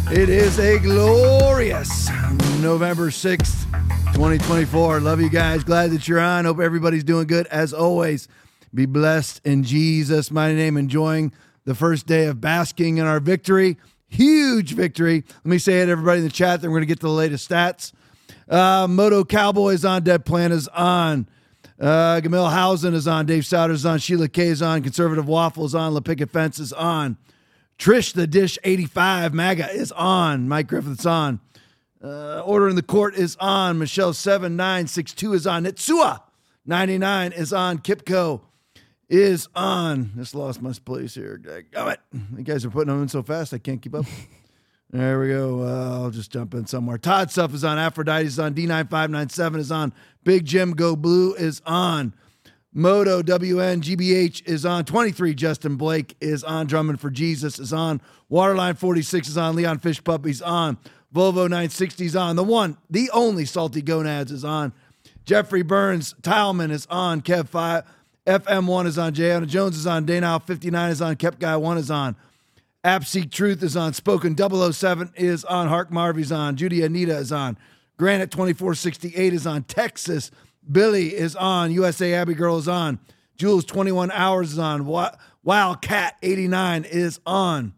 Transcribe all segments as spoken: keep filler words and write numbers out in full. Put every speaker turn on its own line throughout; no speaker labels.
It is a glorious November sixth, twenty twenty-four. Love you guys. Glad that you're on. Hope everybody's doing good. As always, be blessed in Jesus' mighty name. Enjoying the first day of basking in our victory. Huge victory. Let me say it to everybody in the chat. Then we're going to get to the latest stats. Uh, Moto Cowboy is on. Dead Plant is on. Uh, Gamil Hausen is on. Dave Souders is on. Sheila K is on. Conservative Waffle is on. La Picket Fence is on. Trish the Dish eighty-five, MAGA is on. Mike Griffith's on. Uh, Order in the Court is on. Michelle seven nine six two is on. Nitsua ninety-nine is on. Kipco is on. Just lost my place here. Got it. You guys are putting them in so fast I can't keep up. There we go. Uh, I'll just jump in somewhere. Todd Stuff is on. Aphrodite is on. D nine five nine seven is on. Big Jim Go Blue is on. Moto W N G B H is on. twenty-three Justin Blake is on. Drummond for Jesus is on. Waterline forty-six is on. Leon Fish Puppy's on. Volvo nine sixty is on. The one, the only Salty Gonads is on. Jeffrey Burns Tileman is on. Kev five F M one is on. Jayana Jones is on. Danow fifty-nine is on. Kep Guy one is on. Appseek Truth is on. Spoken double oh seven is on. Hark Marvy's on. Judy Anita is on. Granite twenty-four sixty-eight is on. Texas Billy is on. U S A Abbey Girl is on. Jules twenty-one hours is on. Wildcat eighty-nine is on.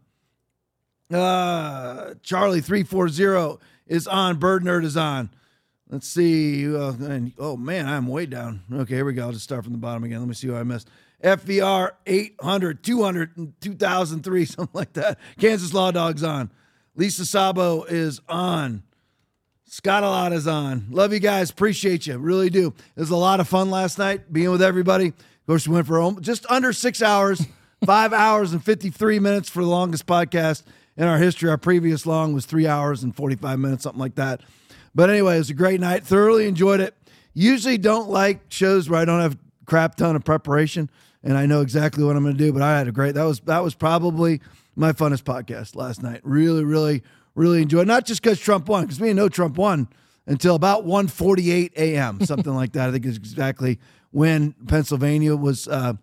Uh, Charlie three forty is on. Bird Nerd is on. Let's see. Uh, and, oh, man, I'm way down. Okay, here we go. I'll just start from the bottom again. Let me see who I missed. F V R eight hundred, two hundred, two thousand three, something like that. Kansas Law Dog's on. Lisa Sabo is on. Scott Alot is on. Love you guys. Appreciate you. Really do. It was a lot of fun last night being with everybody. Of course, we went for just under six hours, five hours and fifty-three minutes for the longest podcast in our history. Our previous long was three hours and forty-five minutes, something like that. But anyway, it was a great night. Thoroughly enjoyed it. Usually don't like shows where I don't have a crap ton of preparation and I know exactly what I'm going to do, but I had a great, that was, that was probably my funnest podcast last night. Really, really, really enjoyed it. Not just because Trump won, because we didn't know Trump won until about one forty-eight a.m., something like that. I think is exactly when Pennsylvania was uh,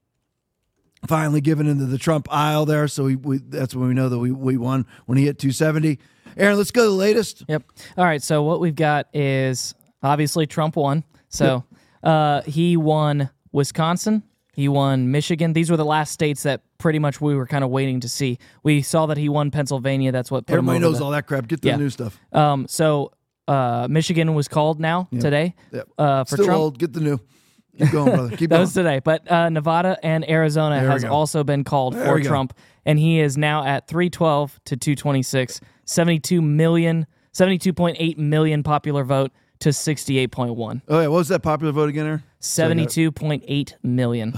finally given into the Trump aisle there. So we, we that's when we know that we, we won, when he hit two seventy. Aaron, let's go to the latest.
Yep. All right, so what we've got is obviously Trump won. So yep. uh, he won Wisconsin. He won Michigan. These were the last states that pretty much we were kind of waiting to see. We saw that he won Pennsylvania. That's what put
Everybody
him over
knows
the,
all that crap. Get to
yeah.
the new stuff.
Um, so uh, Michigan was called now
yep.
today
yep.
Uh, for
Still
Trump.
old. Get the new. Keep going, brother. Keep
that
going.
was today. But uh, Nevada and Arizona
There
has also been called
there
for Trump, and he is now at three twelve to two twenty-six, seventy-two million, seventy-two point eight million popular vote to sixty-eight point one.
Oh, yeah. What was that popular vote again, Aaron?
seventy-two point eight million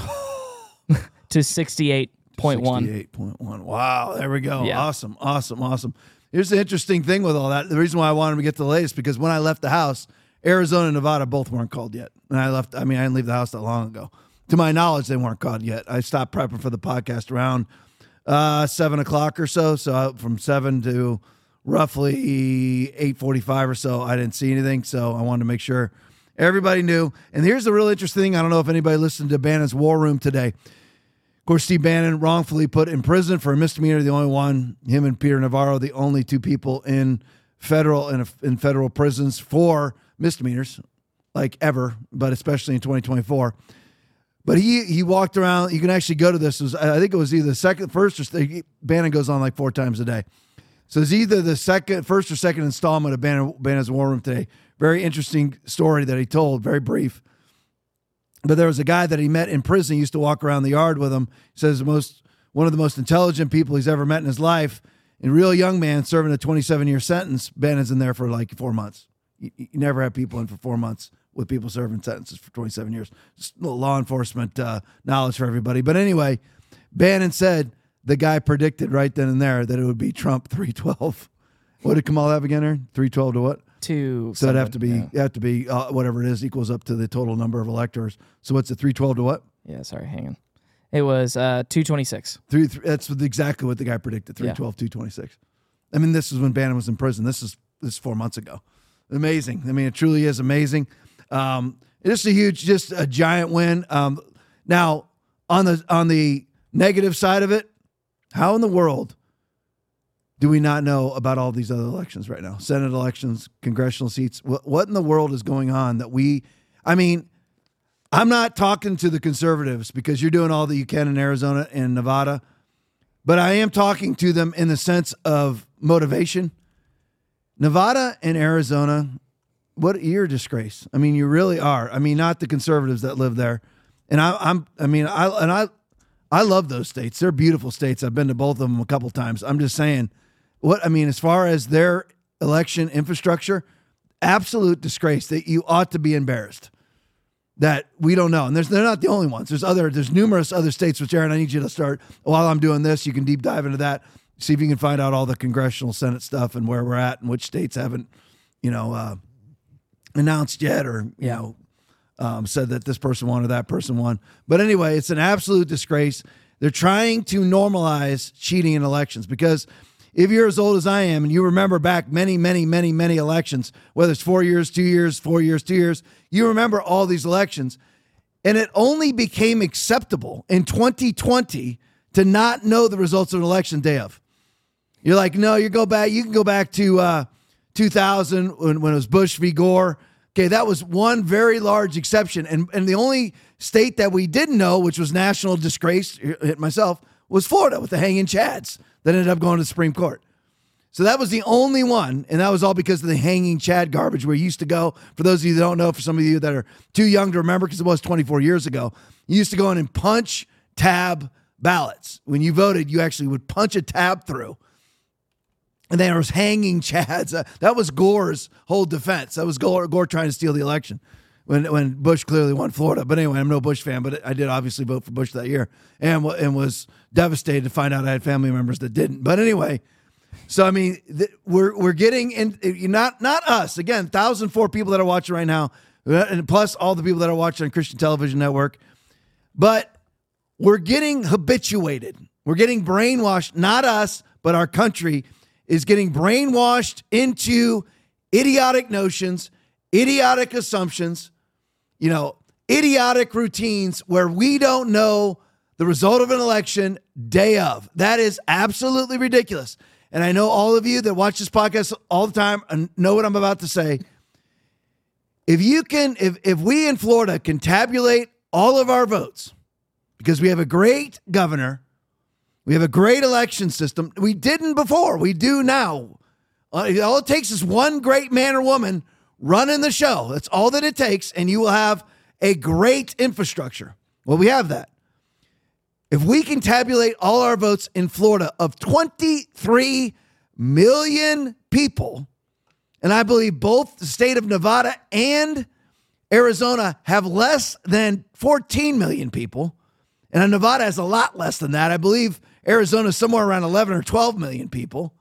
to sixty-eight point one.
sixty-eight point one. Wow. There we go.
Yeah.
Awesome. Awesome. Awesome. Here's the interesting thing with all that. The reason why I wanted to get to the latest, because when I left the house, Arizona and Nevada both weren't called yet. And I left, I mean, I didn't leave the house that long ago. To my knowledge, they weren't called yet. I stopped prepping for the podcast around uh, seven o'clock or so. So from seven to roughly eight forty-five or so, I didn't see anything. So I wanted to make sure everybody knew. And here's the real interesting thing. I don't know if anybody listened to Bannon's War Room today. Of course, Steve Bannon wrongfully put in prison for a misdemeanor, the only one. Him and Peter Navarro, the only two people in federal in, in federal prisons for misdemeanors, like ever, but especially in twenty twenty-four. But he he walked around. You can actually go to this. It was, I think it was either the second, first, or th- Bannon goes on like four times a day. So it's either the second, first or second installment of Bannon, Bannon's War Room today. Very interesting story that he told, very brief. But there was a guy that he met in prison. He used to walk around the yard with him. He says the most one of the most intelligent people he's ever met in his life. And a real young man serving a twenty-seven year sentence. Bannon's in there for like four months. You, you never have people in for four months with people serving sentences for twenty-seven years. Just a little law enforcement uh, knowledge for everybody. But anyway, Bannon said the guy predicted right then and there that it would be Trump three twelve. What did Kamal have again, Aaron? three twelve to what?
Two.
So it'd have to be, yeah. have to be uh, whatever it is equals up to the total number of electors. So what's it, three twelve to what?
Yeah, sorry, hang on. It was uh, two twenty-six.
Three, three, that's exactly what the guy predicted, three twelve, yeah. two twenty-six. I mean, this is when Bannon was in prison. This is this is four months ago. Amazing. I mean, it truly is amazing. Um, it's a huge, just a giant win. Um, now, on the on the negative side of it, how in the world do we not know about all these other elections right now? Senate elections, congressional seats. What, what in the world is going on that we, I mean, I'm not talking to the conservatives because you're doing all that you can in Arizona and Nevada, but I am talking to them in the sense of motivation. Nevada and Arizona, what you're a disgrace. I mean, you really are. I mean, not the conservatives that live there. And I, I'm, I mean, I, and I, I love those states. They're beautiful states. I've been to both of them a couple times. I'm just saying what, I mean, as far as their election infrastructure, absolute disgrace that you ought to be embarrassed that we don't know. And there's, they're not the only ones. There's other, there's numerous other states, which Aaron, I need you to start while I'm doing this. You can deep dive into that. See if you can find out all the congressional Senate stuff and where we're at and which states haven't, you know, uh, announced yet or, you
Yeah.
know, um, said that this person won or that person won. But anyway, it's an absolute disgrace. They're trying to normalize cheating in elections because if you're as old as I am and you remember back many, many, many, many elections, whether it's four years, two years, four years, two years, you remember all these elections. And it only became acceptable in twenty twenty to not know the results of an election day of. You're like, no, you go back. You can go back to uh, two thousand when, when it was Bush v. Gore. Okay, that was one very large exception. And, and the only state that we didn't know, which was national disgrace, hit myself, was Florida with the hanging chads that ended up going to the Supreme Court. So that was the only one, and that was all because of the hanging chad garbage where you used to go. For those of you that don't know, for some of you that are too young to remember, because it was twenty-four years ago, you used to go in and punch tab ballots. When you voted, you actually would punch a tab through. And there was hanging chads. Uh, that was Gore's whole defense. That was Gore, Gore trying to steal the election when when Bush clearly won Florida. But anyway, I'm no Bush fan, but I did obviously vote for Bush that year and, and was devastated to find out I had family members that didn't. But anyway, so, I mean, th- we're we're getting in, not not us. Again, one thousand four people that are watching right now, and plus all the people that are watching on Christian Television Network. But we're getting habituated. We're getting brainwashed, not us, but our country is getting brainwashed into idiotic notions, idiotic assumptions, you know, idiotic routines where we don't know the result of an election day of. That is absolutely ridiculous. And I know all of you that watch this podcast all the time and know what I'm about to say. If you can, if, if we in Florida can tabulate all of our votes, because we have a great governor, we have a great election system. We didn't before. We do now. Uh, all it takes is one great man or woman running the show. That's all that it takes, and you will have a great infrastructure. Well, we have that. If we can tabulate all our votes in Florida of twenty-three million people, and I believe both the state of Nevada and Arizona have less than fourteen million people, and Nevada has a lot less than that. I believe Arizona is somewhere around eleven or twelve million people.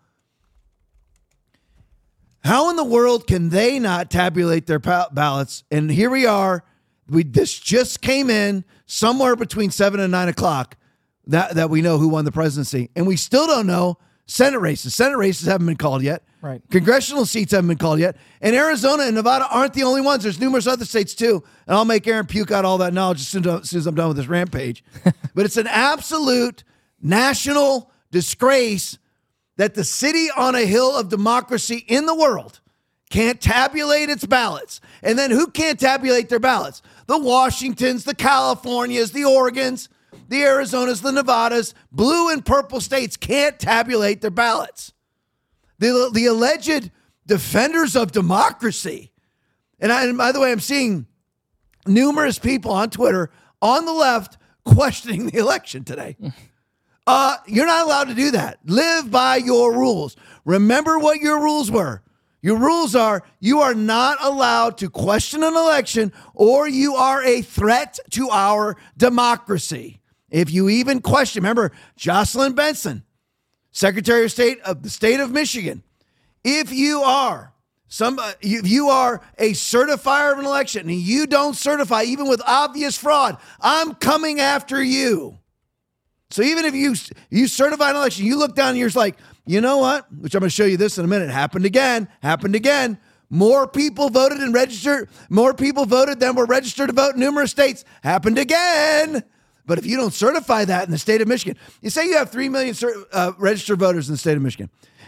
How in the world can they not tabulate their ballots? And here we are. We this just came in somewhere between seven and nine o'clock that, that we know who won the presidency. And we still don't know Senate races. Senate races haven't been called yet.
Right.
Congressional seats haven't been called yet. And Arizona and Nevada aren't the only ones. There's numerous other states too. And I'll make Aaron puke out all that knowledge as soon as, as, soon as I'm done with this rampage. But it's an absolute national disgrace that the city on a hill of democracy in the world can't tabulate its ballots. And then who can't tabulate their ballots? The Washingtons, the Californias, the Oregons, the Arizonas, the Nevadas, blue and purple states can't tabulate their ballots. The, the alleged defenders of democracy. And, I, and by the way, I'm seeing numerous people on Twitter on the left questioning the election today. Uh, you're not allowed to do that. Live by your rules. Remember what your rules were. Your rules are you are not allowed to question an election or you are a threat to our democracy. If you even question, remember Jocelyn Benson, Secretary of State of the state of Michigan. If you are some, if you are a certifier of an election and you don't certify even with obvious fraud, I'm coming after you. So even if you you certify an election, you look down and you're just like, you know what? Which I'm going to show you this in a minute. Happened again. Happened again. More people voted and registered. More people voted than were registered to vote in numerous states. Happened again. But if you don't certify that in the state of Michigan, you say you have three million uh, registered voters in the state of Michigan,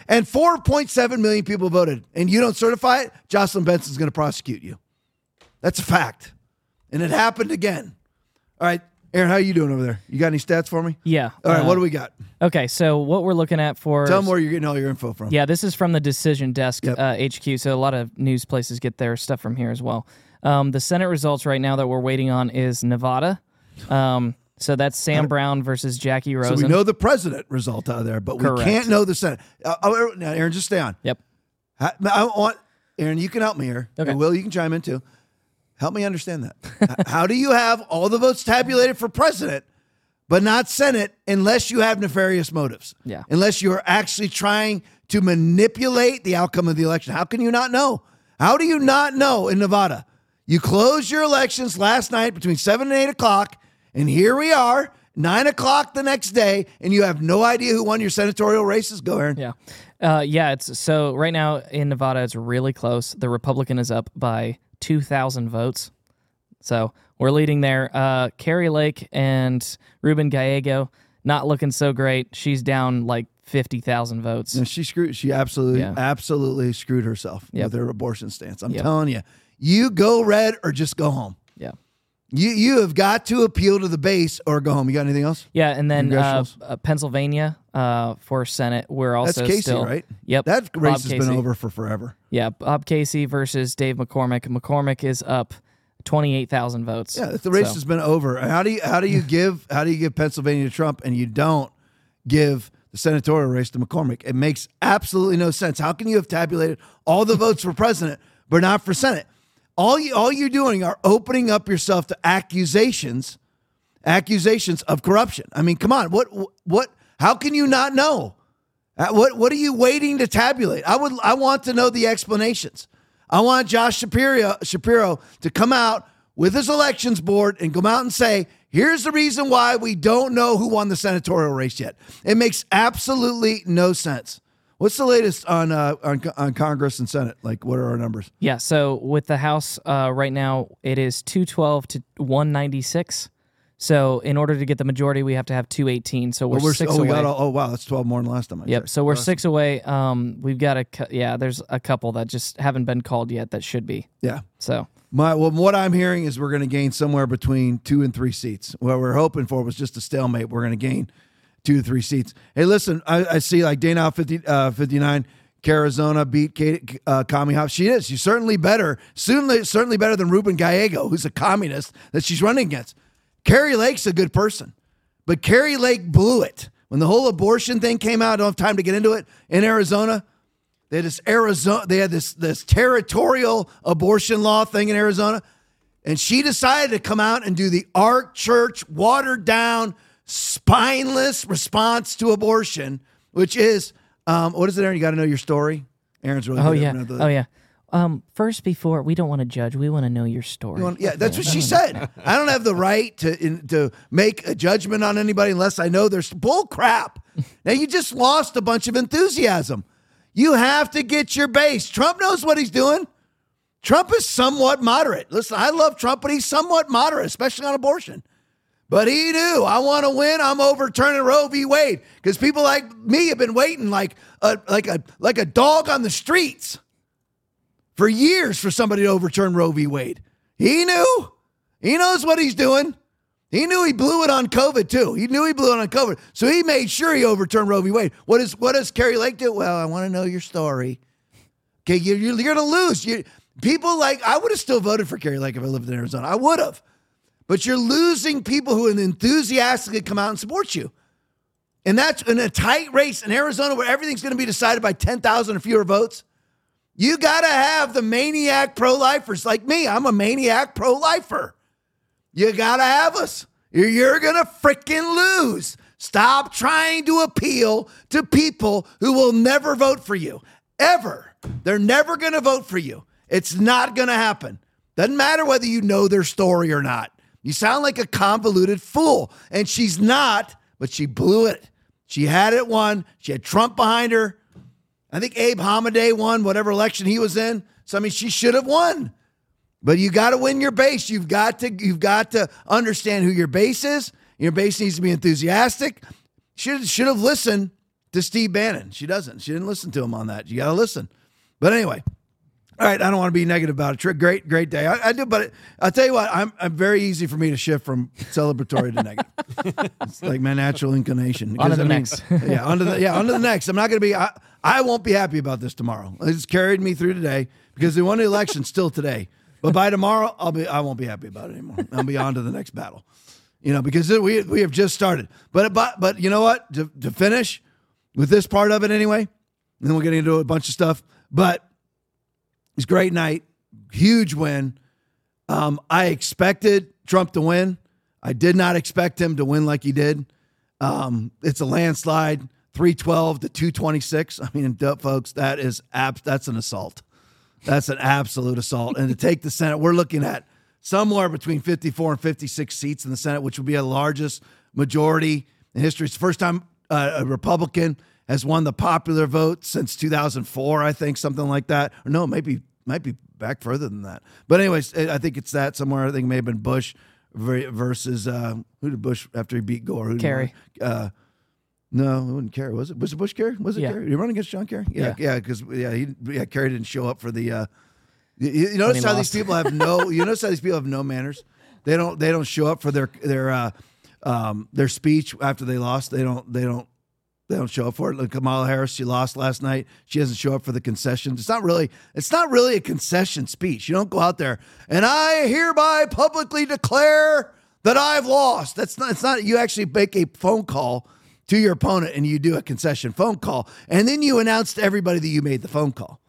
and four point seven million people voted, and you don't certify it, Jocelyn Benson's going to prosecute you. That's a fact. And it happened again. All right, Aaron, how are you doing over there? You got any stats for me?
Yeah.
All right,
uh,
what do we got?
Okay, so what we're looking at for...
Tell them where you're getting all your info from.
Yeah, this is from the Decision Desk
Yep.
uh, H Q, so a lot of news places get their stuff from here as well. Um, the Senate results right now that we're waiting on is Nevada. Um, so that's Sam Brown versus Jackie Rosen.
So we know the president result out of there, but we
Correct.
can't know the Senate. Uh, oh, now, Aaron, just stay on.
Yep.
I, I want Aaron, you can help me here.
Okay.
And Will, you can chime in too. Help me understand that. How do you have all the votes tabulated for president, but not Senate, unless you have nefarious motives?
Yeah.
Unless you are actually trying to manipulate the outcome of the election. How can you not know? How do you not know in Nevada? You closed your elections last night between seven and eight o'clock, and here we are, nine o'clock the next day, and you have no idea who won your senatorial races. Go, Aaron.
Yeah. Uh, yeah, it's so right now in Nevada, it's really close. The Republican is up by two thousand votes. So we're leading there. Uh, Carrie Lake and Ruben Gallego, not looking so great. She's down like fifty thousand votes.
No, she screwed. She absolutely,
Yeah.
absolutely screwed herself
Yep.
with her abortion stance. I'm
Yep.
telling you, you go red or just go home.
Yeah.
You you have got to appeal to the base or go home. You got anything else?
Yeah, and then uh,
Congressionals?
uh, Pennsylvania uh, for Senate, we're also
That's Casey,
still...
right?
Yep.
That race
Bob
has
Casey.
been over for forever.
Yeah, Bob Casey versus Dave McCormick. McCormick is up twenty-eight thousand votes.
Yeah, the race
So,
has been over. How do you how do you give how do you give Pennsylvania to Trump and you don't give the senatorial race to McCormick? It makes absolutely no sense. How can you have tabulated all the votes for president but not for Senate? All you all you're doing are opening up yourself to accusations, accusations of corruption. I mean, come on, what what? How can you not know? Uh, What what are you waiting to tabulate? I would I want to know the explanations. I want Josh Shapiro Shapiro to come out with his elections board and come out and say, here's the reason why we don't know who won the senatorial race yet. It makes absolutely no sense. What's the latest on uh, on, on Congress and Senate? Like, what are our numbers?
Yeah, so with the House uh, right now, it is two twelve to one ninety-six. So in order to get the majority, we have to have two eighteen. So we're,
Well, we're
six
oh, we
away.
got all, oh wow, that's twelve more than last time. I
Yep.
checked.
So we're
Awesome.
six away. Um, we've got a cou- yeah. There's a couple that just haven't been called yet that should be.
Yeah.
So
My well, what I'm hearing is we're going to gain somewhere between two and three seats. What we're hoping for was just a stalemate. We're going to gain two to three seats. Hey, listen, I, I see like Dana fifty, uh, fifty-nine, Arizona beat Kate, uh, Kami Hobbs. She is. She's certainly better. Certainly, certainly better than Ruben Gallego, who's a communist that she's running against. Carrie Lake's a good person, but Carrie Lake blew it when the whole abortion thing came out. I don't have time to get into it. In Arizona, they had this Arizona. They had this this territorial abortion law thing in Arizona, and she decided to come out and do the Ark Church watered down, spineless response to abortion, which is um, what is it, Aaron? You got to know your story. Aaron's really.
oh
good
yeah,
at the-
oh yeah. Um, first, before we don't want to judge, we want to know your story.
You want- yeah, that's what she said. I don't have the right to in, to make a judgment on anybody unless I know there's bull crap. Now you just lost a bunch of enthusiasm. You have to get your base. Trump knows what he's doing. Trump is somewhat moderate. Listen, I love Trump, but he's somewhat moderate, especially on abortion. But he knew, I want to win. I'm overturning Roe v. Wade because people like me have been waiting like a like a like a dog on the streets for years for somebody to overturn Roe v. Wade. He knew. He knows what he's doing. He knew he blew it on COVID too. He knew he blew it on COVID. So he made sure he overturned Roe v. Wade. What, is, what does Carrie Lake do? Well, I want to know your story. Okay, you're, you're, you're going to lose. You, people like, I would have still voted for Carrie Lake if I lived in Arizona. I would have. But you're losing people who enthusiastically come out and support you. And that's in a tight race in Arizona where everything's going to be decided by ten thousand or fewer votes. You got to have the maniac pro-lifers like me. I'm a maniac pro-lifer. You got to have us. You're, you're going to freaking lose. Stop trying to appeal to people who will never vote for you. Ever. They're never going to vote for you. It's not going to happen. Doesn't matter whether you know their story or not. You sound like a convoluted fool. And she's not, but she blew it. She had it won. She had Trump behind her. I think Abe Hamadeh won whatever election he was in. So, I mean, she should have won. But you got to win your base. You've got to you've got to understand who your base is. Your base needs to be enthusiastic. Should should have listened to Steve Bannon. She doesn't. She didn't listen to him on that. You got to listen. But anyway, all right, I don't want to be negative about it. Great, great day. I, I do, but it, I'll tell you what, I'm, I'm very easy for me to shift from celebratory to negative. It's like my natural inclination.
On to the
I mean,
next.
yeah, on to the, yeah, on to the next. I'm not going to be, I, I won't be happy about this tomorrow. It's carried me through today because they won the election still today. But by tomorrow, I'll be, I won't be happy about it anymore. I'll be on to the next battle. You know, because we we have just started. But but but you know what? To, to finish with this part of it anyway, and then we'll get into a bunch of stuff. But it's a great night, huge win. Um, I expected Trump to win. I did not expect him to win like he did. Um, it's a landslide, three twelve to two twenty-six. I mean, folks, that is abs- that's an assault. That's an absolute assault. And to take the Senate, we're looking at somewhere between fifty-four and fifty-six seats in the Senate, which would be the largest majority in history. It's the first time uh, a Republican has won the popular vote since two thousand four, I think, something like that. Or no, maybe might be back further than that. But anyways, I think it's that somewhere. I think it may have been Bush versus, uh, who did Bush after he beat Gore? Who did
Kerry.
Uh, no, it wasn't Kerry, was it? Was it Bush Kerry? Was it
Yeah.
Kerry? Did he run against John Kerry? Yeah,
Yeah.
yeah, because yeah, he yeah, Kerry didn't show up for the. Uh, you, you notice
he
how
lost.
these people have no. You notice how these people have no manners. They don't. They don't show up for their their uh, um, their speech after they lost. They don't. They don't. They don't show up for it. Like Kamala Harris, she lost last night. She doesn't show up for the concessions. It's not really. It's not really a concession speech. You don't go out there and I hereby publicly declare that I've lost. That's not. It's not. You actually make a phone call to your opponent and you do a concession phone call, and then you announce to everybody that you made the phone call.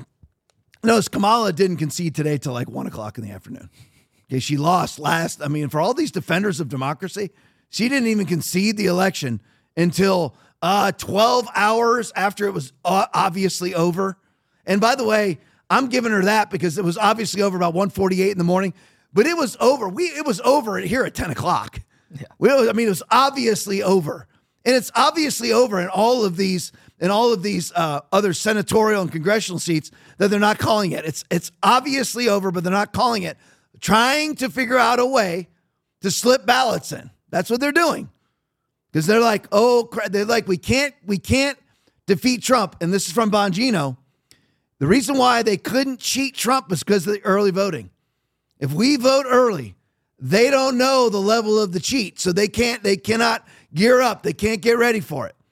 Notice Kamala didn't concede today till like one o'clock in the afternoon. Okay, she lost last. I mean, for all these defenders of democracy, she didn't even concede the election until uh, twelve hours after it was obviously over. And by the way, I'm giving her that because it was obviously over about one forty-eight in the morning, but it was over. We it was over here at ten o'clock. Yeah. We, I mean, it was obviously over. And it's obviously over in all of these in all of these uh, other senatorial and congressional seats that they're not calling it. It's it's obviously over, but they're not calling it. Trying to figure out a way to slip ballots in. That's what they're doing. Because they're like, oh, they're like, we can't we can't defeat Trump. And this is from Bongino. The reason why they couldn't cheat Trump is because of the early voting. If we vote early, they don't know the level of the cheat, so they can't. They cannot gear up. They can't get ready for it.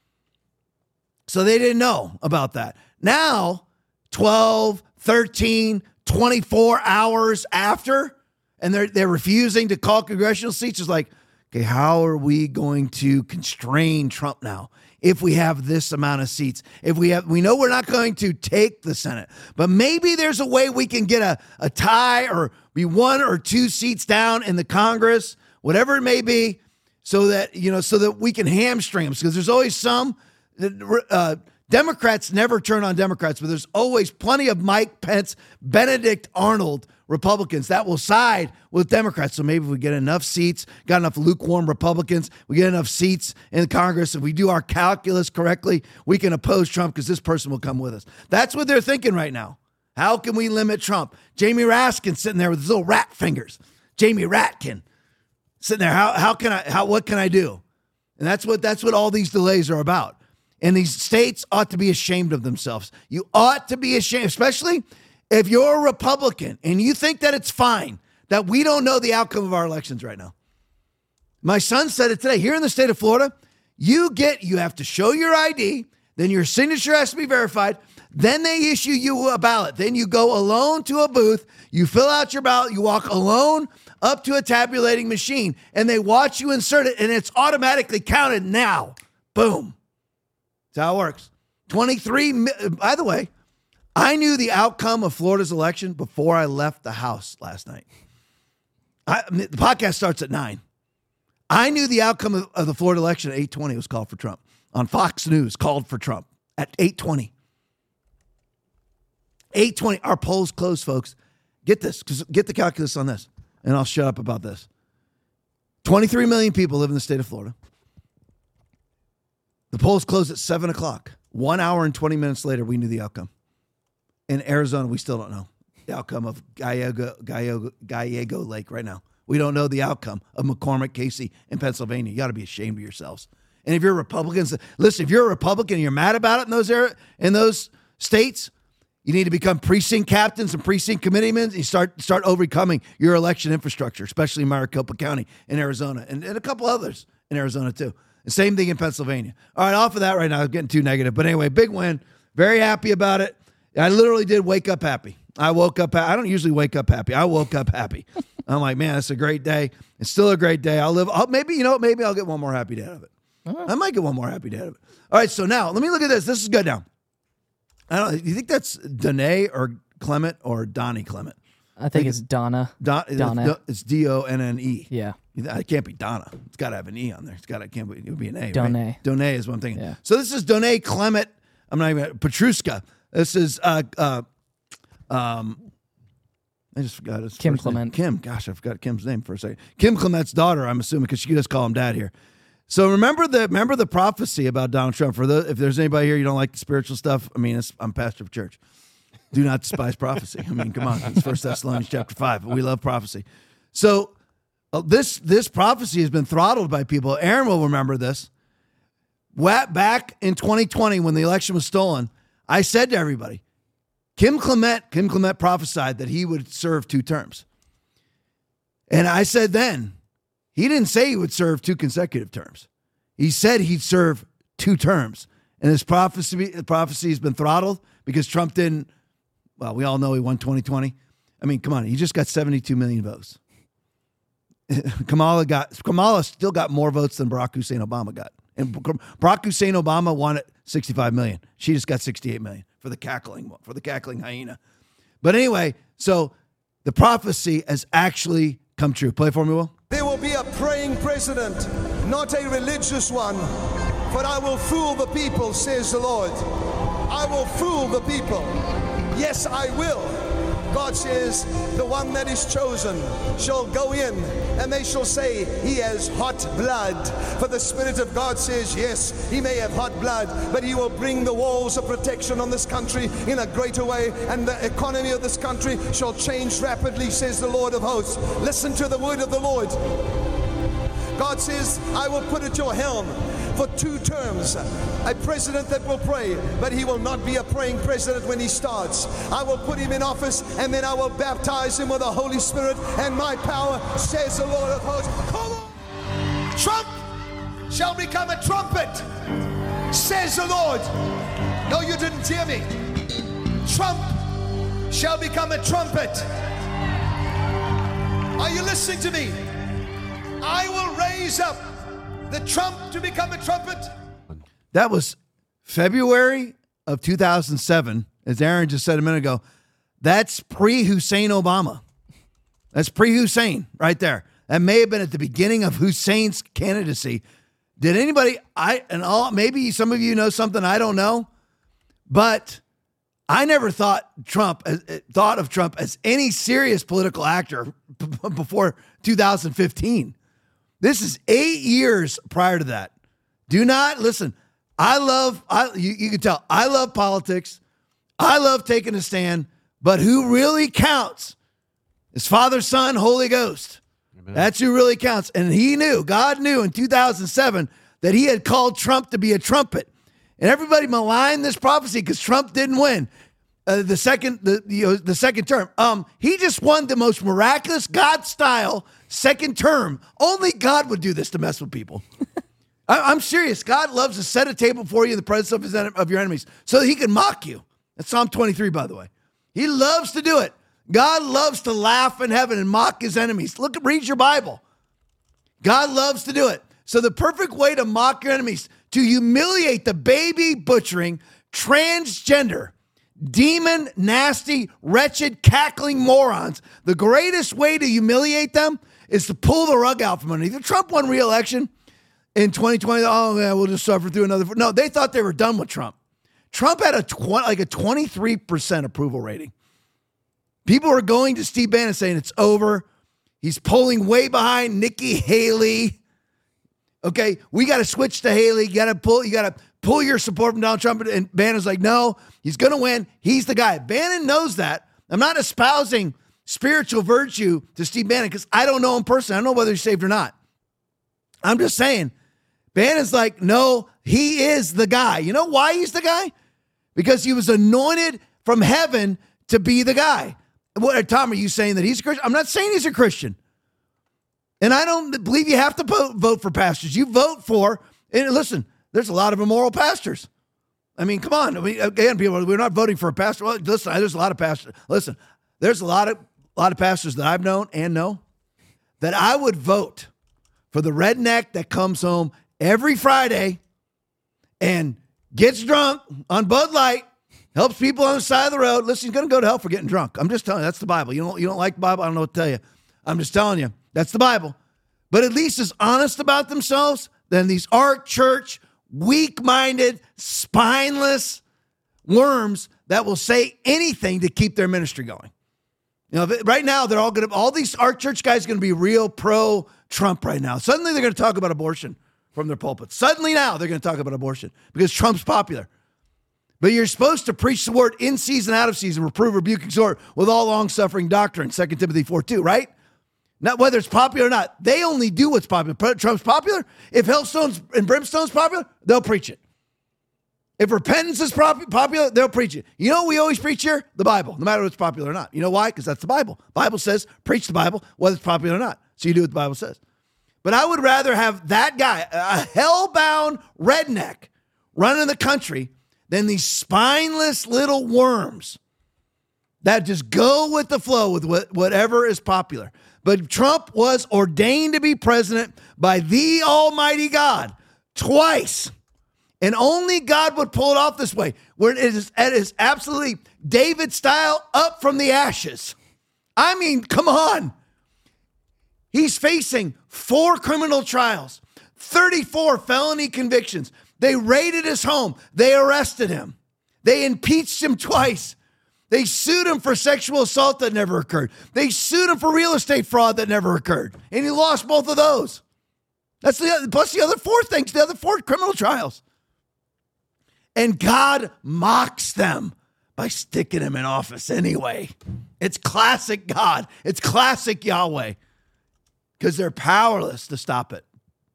So they didn't know about that. Now, twelve, thirteen, twenty-four hours after, and they're they're refusing to call congressional seats. It's like, okay, how are we going to constrain Trump now? If we have this amount of seats, if we have, we know we're not going to take the Senate, but maybe there's a way we can get a, a tie or be one or two seats down in the Congress, whatever it may be, so that, you know, so that we can hamstring them. Because there's always some, uh, Democrats never turn on Democrats, but there's always plenty of Mike Pence, Benedict Arnold Republicans that will side with Democrats. So maybe if we get enough seats, got enough lukewarm Republicans, we get enough seats in Congress, if we do our calculus correctly, we can oppose Trump because this person will come with us. That's what they're thinking right now. How can we limit Trump? Jamie Raskin sitting there with his little rat fingers. Jamie Ratkin sitting there. How how can I how what can I do? And that's what that's what all these delays are about. And these states ought to be ashamed of themselves. You ought to be ashamed, especially if you're a Republican and you think that it's fine that we don't know the outcome of our elections right now. My son said it today. Here in the state of Florida, you get, you have to show your I D, then your signature has to be verified, then they issue you a ballot. Then you go alone to a booth, you fill out your ballot, you walk alone up to a tabulating machine, and they watch you insert it, and it's automatically counted now. Boom. That's how it works. twenty-three, by the way, I knew the outcome of Florida's election before I left the house last night. I, the podcast starts at nine. I knew the outcome of, of the Florida election at eight twenty. It was called for Trump. On Fox News, called for Trump at eight twenty. eight twenty. Our polls closed, folks. Get this, because get the calculus on this, and I'll shut up about this. twenty-three million people live in the state of Florida. The polls closed at seven o'clock. One hour and twenty minutes later, we knew the outcome. In Arizona, we still don't know the outcome of Gallego, Gallego, Gallego Lake right now. We don't know the outcome of McCormick, Casey in Pennsylvania. You got to be ashamed of yourselves. And if you're Republicans, listen, if you're a Republican and you're mad about it in those area, in those states, you need to become precinct captains and precinct committeemen and you start start overcoming your election infrastructure, especially in Maricopa County in Arizona and, and a couple others in Arizona too. The same thing in Pennsylvania. All right, off of that right now. I'm getting too negative. But anyway, big win. Very happy about it. I literally did wake up happy. I woke up. I don't usually wake up happy. I woke up happy. I'm like, man, it's a great day. It's still a great day. I'll live. I'll, maybe, you know what? Maybe I'll get one more happy day out of it. Uh-huh. I might get one more happy day out of it. All right, so now let me look at this. This is good now. I don't know. Do you think that's Danae or Clement or Donnie Clement?
I think, I think it's Donna.
Don,
Donna.
It's D O N N E.
Yeah.
It can't be Donna. It's got to have an E on there. It's got to, it can't be, it would be an A.
Donnay.
Right? Donnay is what I'm thinking.
Yeah.
So this is Donnay Clement. I'm not even, Petruska. This is, uh, uh, um, I just forgot his
Kim
first name.
Clement.
Kim. Gosh, I forgot Kim's name for a second. Kim Clement's daughter, I'm assuming, because she just call him dad here. So remember the remember the prophecy about Donald Trump. For the if there's anybody here you don't like the spiritual stuff, I mean, it's, I'm pastor of church. Do not despise prophecy. I mean, come on, it's First Thessalonians chapter five. We love prophecy. So uh, this this prophecy has been throttled by people. Aaron will remember this. Back in twenty twenty, when the election was stolen, I said to everybody, Kim Clement, Kim Clement prophesied that he would serve two terms. And I said then, he didn't say he would serve two consecutive terms. He said he'd serve two terms. And his prophecy, prophecy has been throttled because Trump didn't, well, we all know he won twenty twenty. I mean, come on, he just got seventy-two million votes. Kamala got, Kamala still got more votes than Barack Hussein Obama got. And Barack Hussein Obama won at sixty-five million. She just got sixty-eight million for the cackling, for the cackling hyena. But anyway, so the prophecy has actually come true. Play for me, Will.
There will be a praying president, not a religious one, but I will fool the people, says the Lord. I will fool the people. Yes, I will. God says, the one that is chosen shall go in, and they shall say, he has hot blood. For the Spirit of God says, yes, he may have hot blood, but he will bring the walls of protection on this country in a greater way, and the economy of this country shall change rapidly, says the Lord of hosts. Listen to the word of the Lord. God says, I will put at your helm for two terms a president that will pray, but he will not be a praying president when he starts. I will put him in office, and then I will baptize him with the Holy Spirit and my power, says the Lord of hosts. Come on! Trump shall become a trumpet, says the Lord. No, you didn't hear me. Trump shall become a trumpet. Are you listening to me? I will raise up the Trump to become a trumpet.
That was February of two thousand seven, as Aaron just said a minute ago. That's pre-Hussein Obama. That's pre-Hussein right there. That may have been at the beginning of Hussein's candidacy. Did anybody, I and all, maybe some of you know something I don't know, but I never thought Trump, thought of Trump as any serious political actor b- before two thousand fifteen. This is eight years prior to that. Do not listen. I love, I you, you can tell, I love politics. I love taking a stand, but who really counts is Father, Son, Holy Ghost. Amen. That's who really counts. And he knew, God knew in two thousand seven that he had called Trump to be a trumpet. And everybody maligned this prophecy because Trump didn't win uh, the second the you know, the second term. Um, he just won the most miraculous God-style second term. Only God would do this to mess with people. I, I'm serious. God loves to set a table for you in the presence of his of your enemies so that he can mock you. That's Psalm twenty-three, by the way. He loves to do it. God loves to laugh in heaven and mock his enemies. Look, read your Bible. God loves to do it. So the perfect way to mock your enemies, to humiliate the baby butchering, transgender, demon, nasty, wretched, cackling morons, the greatest way to humiliate them is to pull the rug out from underneath. If Trump won re-election in twenty twenty, oh, yeah, we'll just suffer through another. No, they thought they were done with Trump. Trump had a tw- like a twenty-three percent approval rating. People were going to Steve Bannon saying it's over. He's pulling way behind Nikki Haley. Okay, we got to switch to Haley. You got to pull. You got to pull your support from Donald Trump. And Bannon's like, no, he's going to win. He's the guy. Bannon knows that. I'm not espousing spiritual virtue to Steve Bannon because I don't know him personally. I don't know whether he's saved or not. I'm just saying, Bannon's like, no, he is the guy. You know why he's the guy? Because he was anointed from heaven to be the guy. What, Tom, are you saying that he's a Christian? I'm not saying he's a Christian. And I don't believe you have to vote, vote for pastors. You vote for, and listen, there's a lot of immoral pastors. I mean, come on. I mean, again, people, we're not voting for a pastor. Well, listen, there's a lot of pastors. Listen, there's a lot of a lot of pastors that I've known and know that I would vote for the redneck that comes home every Friday and gets drunk on Bud Light, helps people on the side of the road. Listen, he's going to go to hell for getting drunk. I'm just telling you, that's the Bible. You don't, you don't like the Bible? I don't know what to tell you. I'm just telling you, that's the Bible. But at least is honest about themselves than these Ark Church, weak-minded, spineless worms that will say anything to keep their ministry going. You know, right now they're all going to, all these Ark Church guys are going to be real pro-Trump right now. Suddenly they're going to talk about abortion from their pulpits. Suddenly now they're going to talk about abortion because Trump's popular. But you're supposed to preach the word in season, out of season, reprove, rebuke, exhort with all long-suffering doctrine, Second Timothy four two, right? Not whether it's popular or not. They only do what's popular. Trump's popular. If hellstones and brimstone's popular, they'll preach it. If repentance is popular, they'll preach it. You know what we always preach here? The Bible, no matter if it's popular or not. You know why? Because that's the Bible. Bible says, preach the Bible, whether it's popular or not. So you do what the Bible says. But I would rather have that guy, a hell-bound redneck, running the country than these spineless little worms that just go with the flow with what, whatever is popular. But Trump was ordained to be president by the Almighty God twice. And only God would pull it off this way, where it is, it is absolutely David style, up from the ashes. I mean, come on. He's facing four criminal trials, thirty-four felony convictions. They raided his home. They arrested him. They impeached him twice. They sued him for sexual assault that never occurred. They sued him for real estate fraud that never occurred. And he lost both of those. That's the plus the other four things, the other four criminal trials. And God mocks them by sticking him in office anyway. It's classic God. It's classic Yahweh. Because they're powerless to stop it.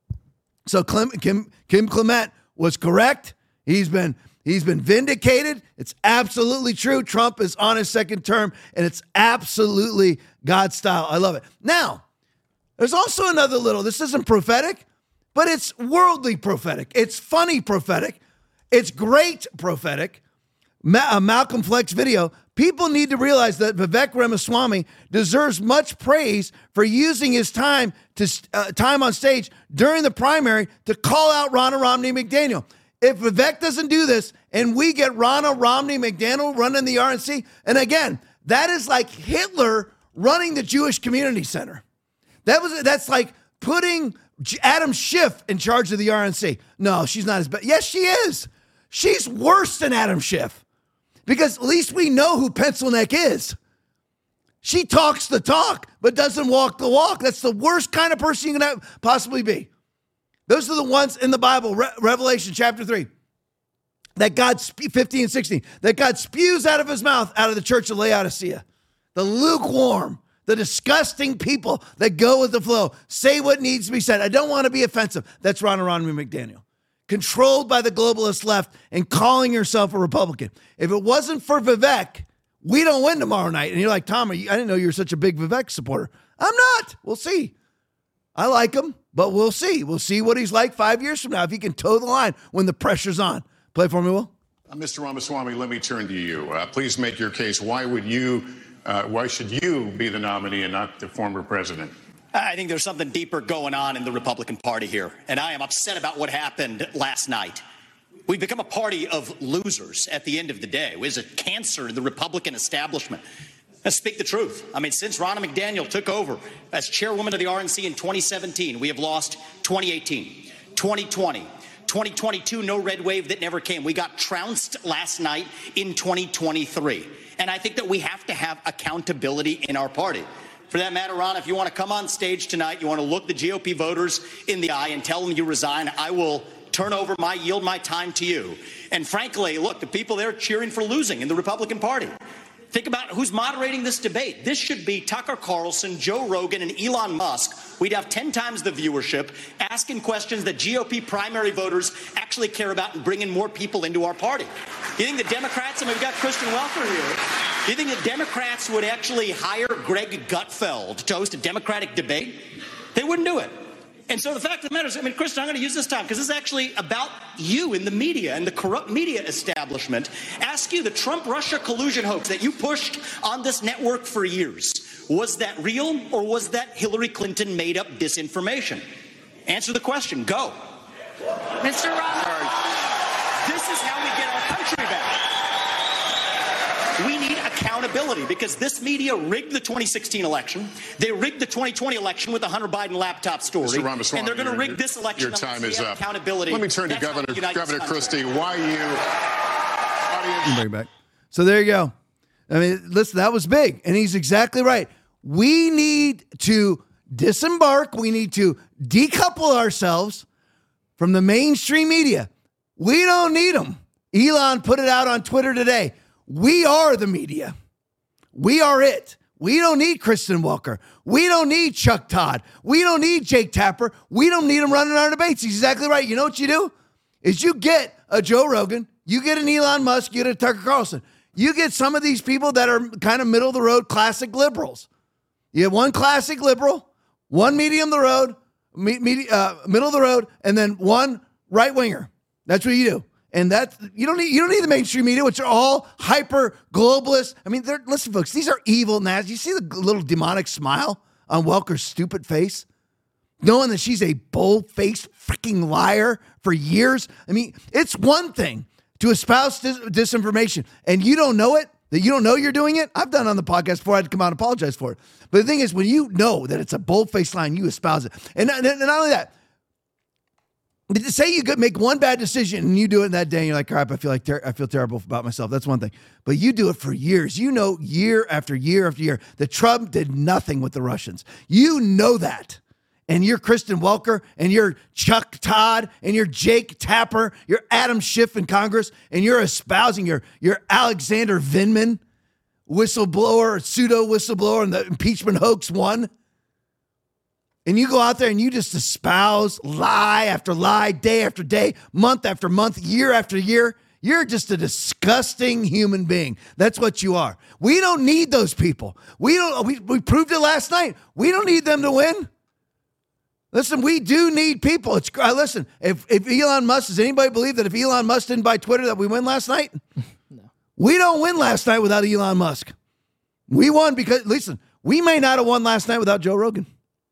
So Kim, Kim, Kim Clement was correct. He's been he's been vindicated. It's absolutely true. Trump is on his second term, and it's absolutely God style. I love it. Now, there's also another little, this isn't prophetic, but it's worldly prophetic. It's funny prophetic. It's great prophetic. Ma- a Malcolm Flex video. People need to realize that Vivek Ramaswamy deserves much praise for using his time to uh, time on stage during the primary to call out Ronna Romney McDaniel. If Vivek doesn't do this and we get Ronna Romney McDaniel running the R N C, and again, that is like Hitler running the Jewish Community Center. That was that's like putting Adam Schiff in charge of the R N C. No, she's not as bad. Yes, she is. She's worse than Adam Schiff. Because at least we know who Pencil Neck is. She talks the talk, but doesn't walk the walk. That's the worst kind of person you can have, possibly be. Those are the ones in the Bible, Re- Revelation chapter three, that God, fifteen and sixteen, that God spews out of his mouth out of the church of Laodicea. The lukewarm, the disgusting people that go with the flow, say what needs to be said. I don't want to be offensive. That's Ronna Romney McDaniel. Controlled by the globalist left and calling yourself a Republican. If it wasn't for Vivek, we don't win tomorrow night. And you're like, Tom, I didn't know you were such a big Vivek supporter. I'm not. We'll see. I like him, but we'll see. We'll see what he's like five years from now if he can toe the line when the pressure's on. Play for me, Will.
Uh, Mister Ramaswamy, let me turn to you. Uh, please make your case. Why would you, uh, why should you be the nominee and not the former president?
I think there's something deeper going on in the Republican Party here, and I am upset about what happened last night. We've become a party of losers at the end of the day. It was a cancer to the Republican establishment. Let's speak the truth. I mean, since Ronna McDaniel took over as chairwoman of the R N C in twenty seventeen, we have lost twenty eighteen, twenty twenty, twenty twenty-two, no red wave that never came. We got trounced last night in twenty twenty-three. And I think that we have to have accountability in our party. For that matter, Ron, if you want to come on stage tonight, you want to look the G O P voters in the eye and tell them you resign, I will turn over my, yield my time to you. And frankly, look, the people there cheering for losing in the Republican Party. Think about who's moderating this debate. This should be Tucker Carlson, Joe Rogan, and Elon Musk. We'd have ten times the viewership, asking questions that G O P primary voters actually care about and bringing more people into our party. You think the Democrats, and we've got Kristen Welker here, do you think the Democrats would actually hire Greg Gutfeld to host a Democratic debate? They wouldn't do it. And so the fact of the matter is, I mean, Kristen, I'm going to use this time because this is actually about you in the media and the corrupt media establishment. Ask you, the Trump-Russia collusion hoax that you pushed on this network for years, was that real or was that Hillary Clinton made up disinformation? Answer the question. Go.
Mister Roberts.
This is how we get our country back. We need accountability because this media rigged the twenty sixteen election. They rigged the twenty twenty election with the Hunter Biden laptop story.
Mister Ramaswamy,
and they're going to rig this election.
Your time is up.
Accountability.
Let me turn to
That's
Governor Governor Christie. Why you? Audience.
Bring it back. So there you go. I mean, listen, that was big, and he's exactly right. We need to disembark. We need to decouple ourselves from the mainstream media. We don't need them. Elon put it out on Twitter today. We are the media. We are it. We don't need Kristen Welker. We don't need Chuck Todd. We don't need Jake Tapper. We don't need them running our debates. He's exactly right. You know what you do? Is you get a Joe Rogan, you get an Elon Musk, you get a Tucker Carlson. You get some of these people that are kind of middle of the road classic liberals. You have one classic liberal, one medium of the road, me, me, uh, middle of the road, and then one right winger. That's what you do. And that you don't need you don't need the mainstream media, which are all hyper globalist. I mean, they're listen, folks, these are evil nasty. You see the little demonic smile on Welker's stupid face? Knowing that she's a bold-faced freaking liar for years. I mean, it's one thing to espouse dis- disinformation, and you don't know it, that you don't know you're doing it. I've done it on the podcast before. I had to come out and apologize for it. But the thing is, when you know that it's a bold-faced lie, you espouse it. And, and, and not only that, say you could make one bad decision and you do it in that day and you're like, crap, I feel like ter- I feel terrible about myself. That's one thing. But you do it for years. You know, year after year after year that Trump did nothing with the Russians. You know that. And you're Kristen Welker and you're Chuck Todd and you're Jake Tapper, you're Adam Schiff in Congress, and you're espousing your, your Alexander Vindman whistleblower, pseudo whistleblower, and the impeachment hoax won. And you go out there and you just espouse lie after lie, day after day, month after month, year after year. You're just a disgusting human being. That's what you are. We don't need those people. We don't. We, we proved it last night. We don't need them to win. Listen, we do need people. It's uh, listen. If if Elon Musk, does anybody believe that if Elon Musk didn't buy Twitter that we win last night? No. We don't win last night without Elon Musk. We won because listen, we may not have won last night without Joe Rogan.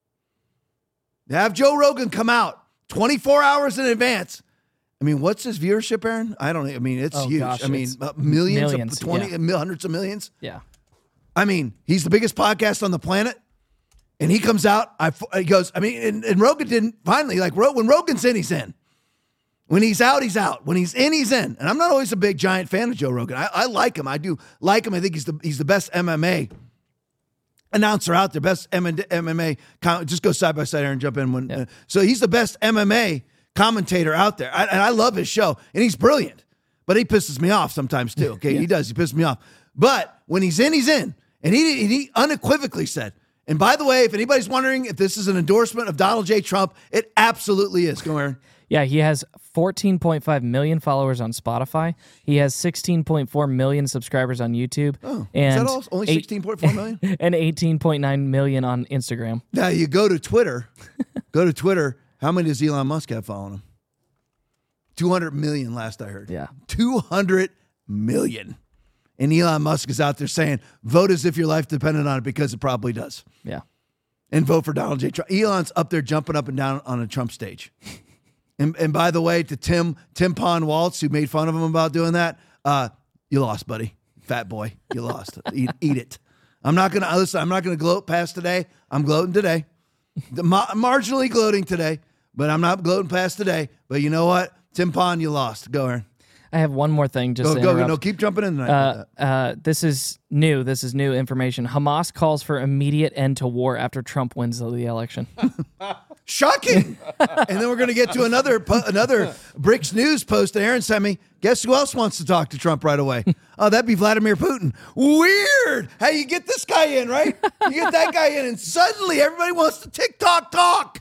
Have Joe Rogan come out twenty-four hours in advance. I mean, what's his viewership, Aaron? I don't know. I mean, it's
oh,
huge.
Gosh,
I mean, uh, millions,
millions,
of twenty,
yeah.
hundreds of millions.
Yeah.
I mean, he's the biggest podcast on the planet. And he comes out, I, he goes, I mean, and, and Rogan didn't, finally, like, when Rogan's in, he's in. When he's out, he's out. When he's in, he's in. And I'm not always a big, giant fan of Joe Rogan. I, I like him. I do like him. I think he's the he's the best M M A announcer out there, best M M A. Just go side by side here and jump in. When, yeah. uh, so he's the best M M A commentator out there. I, and I love his show. And he's brilliant. But he pisses me off sometimes too. Okay, yeah. He does. He pisses me off. But when he's in, he's in. And he he unequivocally said, and by the way, if anybody's wondering if this is an endorsement of Donald J. Trump, it absolutely is. Go, Aaron.
Yeah, he has fourteen point five million followers on Spotify. He has sixteen point four million subscribers on YouTube.
Oh,
and
is that all? Only sixteen point four million?
And eighteen point nine million on Instagram.
Now, you go to Twitter. go to Twitter. How many does Elon Musk have following him? two hundred million last I heard.
Yeah.
two hundred million. And Elon Musk is out there saying, vote as if your life depended on it, because it probably does.
Yeah.
And vote for Donald J. Trump. Elon's up there jumping up and down on a Trump stage. and and by the way, to Tim Tim Pon Waltz, who made fun of him about doing that, uh, you lost, buddy. Fat boy. You lost. eat, eat it. I'm not going to, listen, I'm not going to gloat past today. I'm gloating today. The, ma- marginally gloating today, but I'm not gloating past today. But you know what? Tim Pon, you lost. Go, Aaron.
I have one more thing. Just
go,
to
go,
interrupt.
no, keep jumping in tonight.
Uh, uh, this is new. This is new information. Hamas calls for immediate end to war after Trump wins the election.
Shocking. And then we're going to get to another po- another Bricks News post that Aaron sent me. Guess who else wants to talk to Trump right away? Oh, that'd be Vladimir Putin. Weird. How you get this guy in, right? You get that guy in, and suddenly everybody wants to TikTok talk.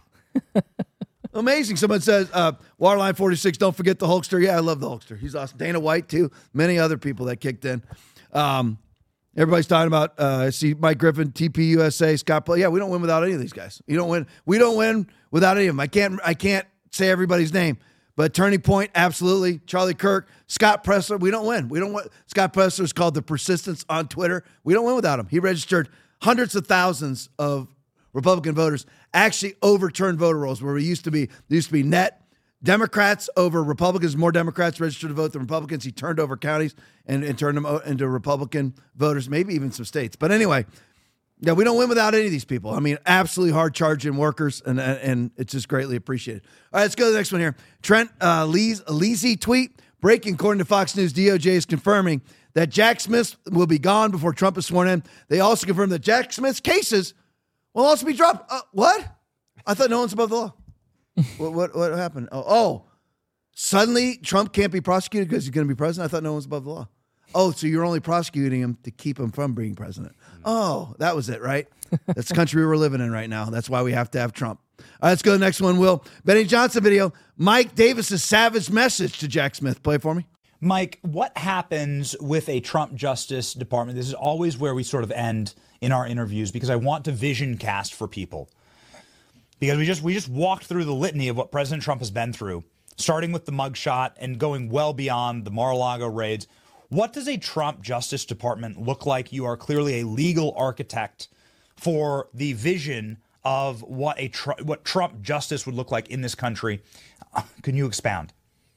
Amazing. Someone says, uh, Waterline forty-six, don't forget the Hulkster. Yeah, I love the Hulkster. He's awesome. Dana White, too. Many other people that kicked in. Um, everybody's talking about, uh, I see Mike Griffin, T P U S A, Scott Play. Yeah, we don't win without any of these guys. You don't win. We don't win without any of them. I can't, I can't say everybody's name, but Turning Point, absolutely. Charlie Kirk, Scott Pressler, we don't win. We don't win. Scott Pressler is called the Persistence on Twitter. We don't win without him. He registered hundreds of thousands of Republican voters, actually overturned voter rolls where we used to be, there used to be net Democrats over Republicans, more Democrats registered to vote than Republicans. He turned over counties and, and turned them into Republican voters, maybe even some states. But anyway, yeah, we don't win without any of these people. I mean, absolutely hard-charging workers, and and it's just greatly appreciated. All right, let's go to the next one here. Trent uh, Lee's Leezy tweet. Breaking, according to Fox News, D O J is confirming that Jack Smith will be gone before Trump is sworn in. They also confirmed that Jack Smith's cases will also be dropped. Uh, what? I thought no one's above the law. what, what what happened? Oh, oh, suddenly Trump can't be prosecuted because he's going to be president? I thought no one's above the law. Oh, so you're only prosecuting him to keep him from being president. Oh, that was it, right? That's the country we're living in right now. That's why we have to have Trump. All right, let's go to the next one, Will. Benny Johnson video. Mike Davis's savage message to Jack Smith. Play for me.
Mike, what happens with a Trump Justice Department? This is always where we sort of end in our interviews because I want to vision cast for people. Because we just we just walked through the litany of what President Trump has been through, starting with the mugshot and going well beyond the Mar-a-Lago raids. What does a Trump Justice Department look like? You are clearly a legal architect for the vision of what a tr- what Trump justice would look like in this country. Uh, can you expound?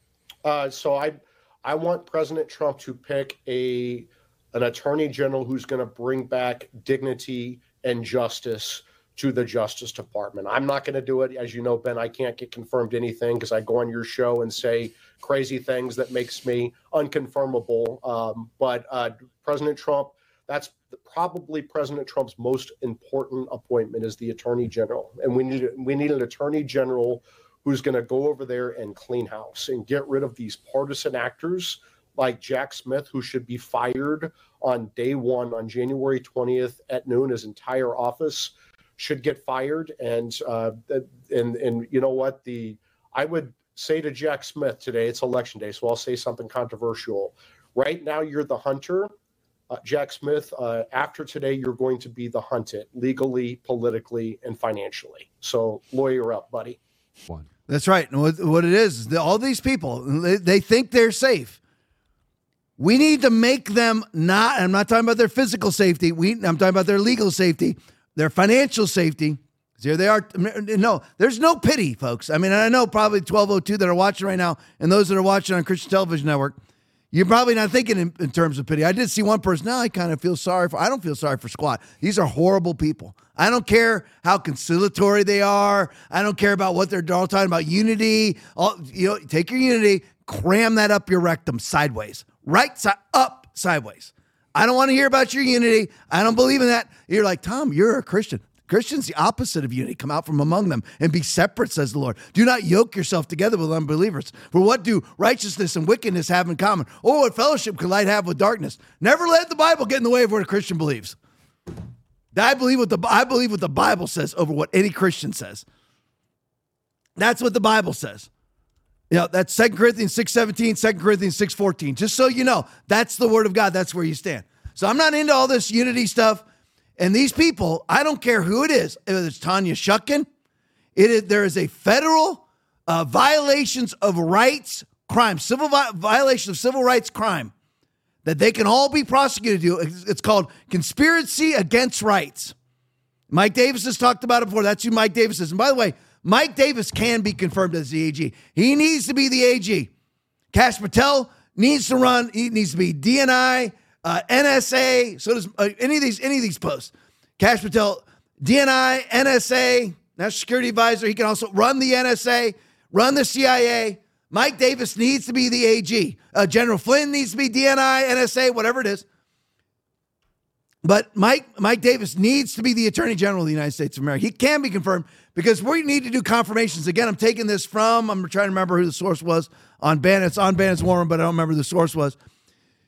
Uh, so I I want President Trump to pick a an attorney general who's going to bring back dignity and justice to the Justice Department. I'm not going to do it. As you know, Ben, I can't get confirmed anything because I go on your show and say crazy things that makes me unconfirmable. Um, but uh, President Trump, that's probably President Trump's most important appointment is the Attorney General. And we need we need an Attorney General who's going to go over there and clean house and get rid of these partisan actors like Jack Smith, who should be fired on day one, on January twentieth at noon. His entire office should get fired. And, uh, and, and you know what? The I would say to Jack Smith today, it's election day, so I'll say something controversial. Right now, you're the hunter. Uh, Jack Smith, uh, after today, you're going to be the hunted legally, politically, and financially. So lawyer up, buddy.
One. That's right. And what, what it is, is that all these people, they, they think they're safe. We need to make them not, I'm not talking about their physical safety. We, I'm talking about their legal safety, their financial safety. Here they are. No, there's no pity, folks. I mean, I know probably twelve oh two that are watching right now and those that are watching on Christian Television Network, you're probably not thinking in, in terms of pity. I did see one person, now I kind of feel sorry for, I don't feel sorry for squat. These are horrible people. I don't care how conciliatory they are. I don't care about what they're all talking about. Unity, all, you know, take your unity, cram that up your rectum sideways, right side up sideways. I don't want to hear about your unity. I don't believe in that. You're like, Tom, you're a Christian. Christians, the opposite of unity. Come out from among them and be separate, says the Lord. Do not yoke yourself together with unbelievers. For what do righteousness and wickedness have in common? Or what fellowship could light have with darkness? Never let the Bible get in the way of what a Christian believes. I believe what the I believe what the Bible says over what any Christian says. That's what the Bible says. You know, that's Second Corinthians six seventeen, Second Corinthians six fourteen. Just so you know, that's the word of God. That's where you stand. So I'm not into all this unity stuff. And these people, I don't care who it is, whether it's Tanya Shuckin, it is, there is a federal uh, violations of rights crime, civil vi- violation of civil rights crime that they can all be prosecuted to. It's, it's called conspiracy against rights. Mike Davis has talked about it before. That's who Mike Davis is. And by the way, Mike Davis can be confirmed as the A G. He needs to be the A G. Kash Patel needs to run. He needs to be D N I. Uh, N S A, so does uh, any of these any of these posts. Kash Patel, D N I, N S A, National Security Advisor. He can also run the N S A, run the C I A. Mike Davis needs to be the A G. Uh, General Flynn needs to be D N I, N S A, whatever it is. But Mike Mike Davis needs to be the Attorney General of the United States of America. He can be confirmed because we need to do confirmations. Again, I'm taking this from, I'm trying to remember who the source was on Bannon. It's on Bannon's War Room, but I don't remember who the source was.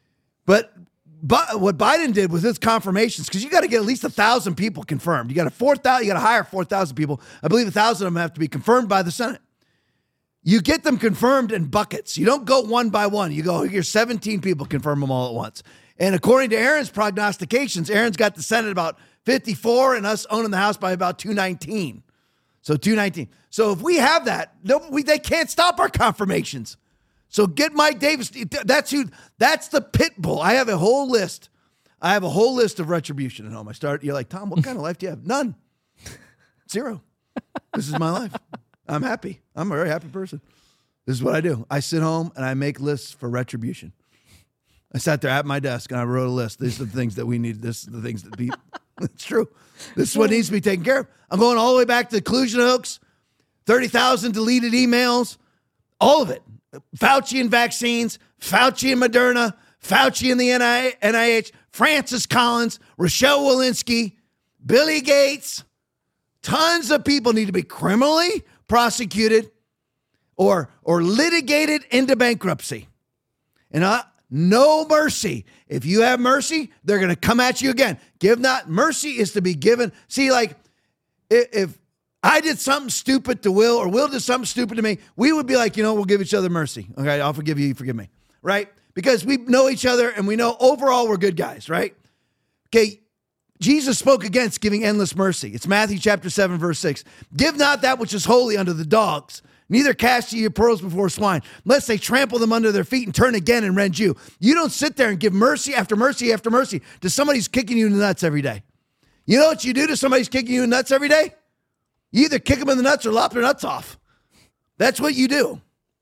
But but what Biden did with his confirmations, because you got to get at least a thousand people confirmed. You got a four thousand. You got to hire four thousand people. I believe a thousand of them have to be confirmed by the Senate. You get them confirmed in buckets. You don't go one by one. You go, here's seventeen people, confirm them all at once. And according to Aaron's prognostications, Aaron's got the Senate about fifty-four and us owning the House by about two nineteen. So two nineteen. So if we have that, no, we, they can't stop our confirmations. So get Mike Davis. That's who. That's the pit bull. I have a whole list. I have a whole list of retribution at home. I start. You're like, Tom, what kind of life do you have? None. Zero. This is my life. I'm happy. I'm a very happy person. This is what I do. I sit home and I make lists for retribution. I sat there at my desk and I wrote a list. These are the things that we need. This are the things that be. It's true. This is what needs to be taken care of. I'm going all the way back to the collusion hoax, thirty thousand deleted emails, all of it. Fauci and vaccines, Fauci and Moderna, Fauci and the N I H, Francis Collins, Rochelle Walensky, Billy Gates. Tons of people need to be criminally prosecuted or, or litigated into bankruptcy. And uh, no mercy. If you have mercy, they're going to come at you again. Give not. Mercy is to be given. See, like, if, if I did something stupid to Will or Will did something stupid to me, we would be like, you know, we'll give each other mercy. Okay, I'll forgive you, you forgive me. Right? Because we know each other and we know overall we're good guys, right? Okay, Jesus spoke against giving endless mercy. It's Matthew chapter seven, verse six. Give not that which is holy unto the dogs, neither cast ye your pearls before swine, lest they trample them under their feet and turn again and rend you. You don't sit there and give mercy after mercy after mercy to somebody who's kicking you in the nuts every day. You know what you do to somebody who's kicking you in the nuts every day? You either kick them in the nuts or lop their nuts off. That's what you do.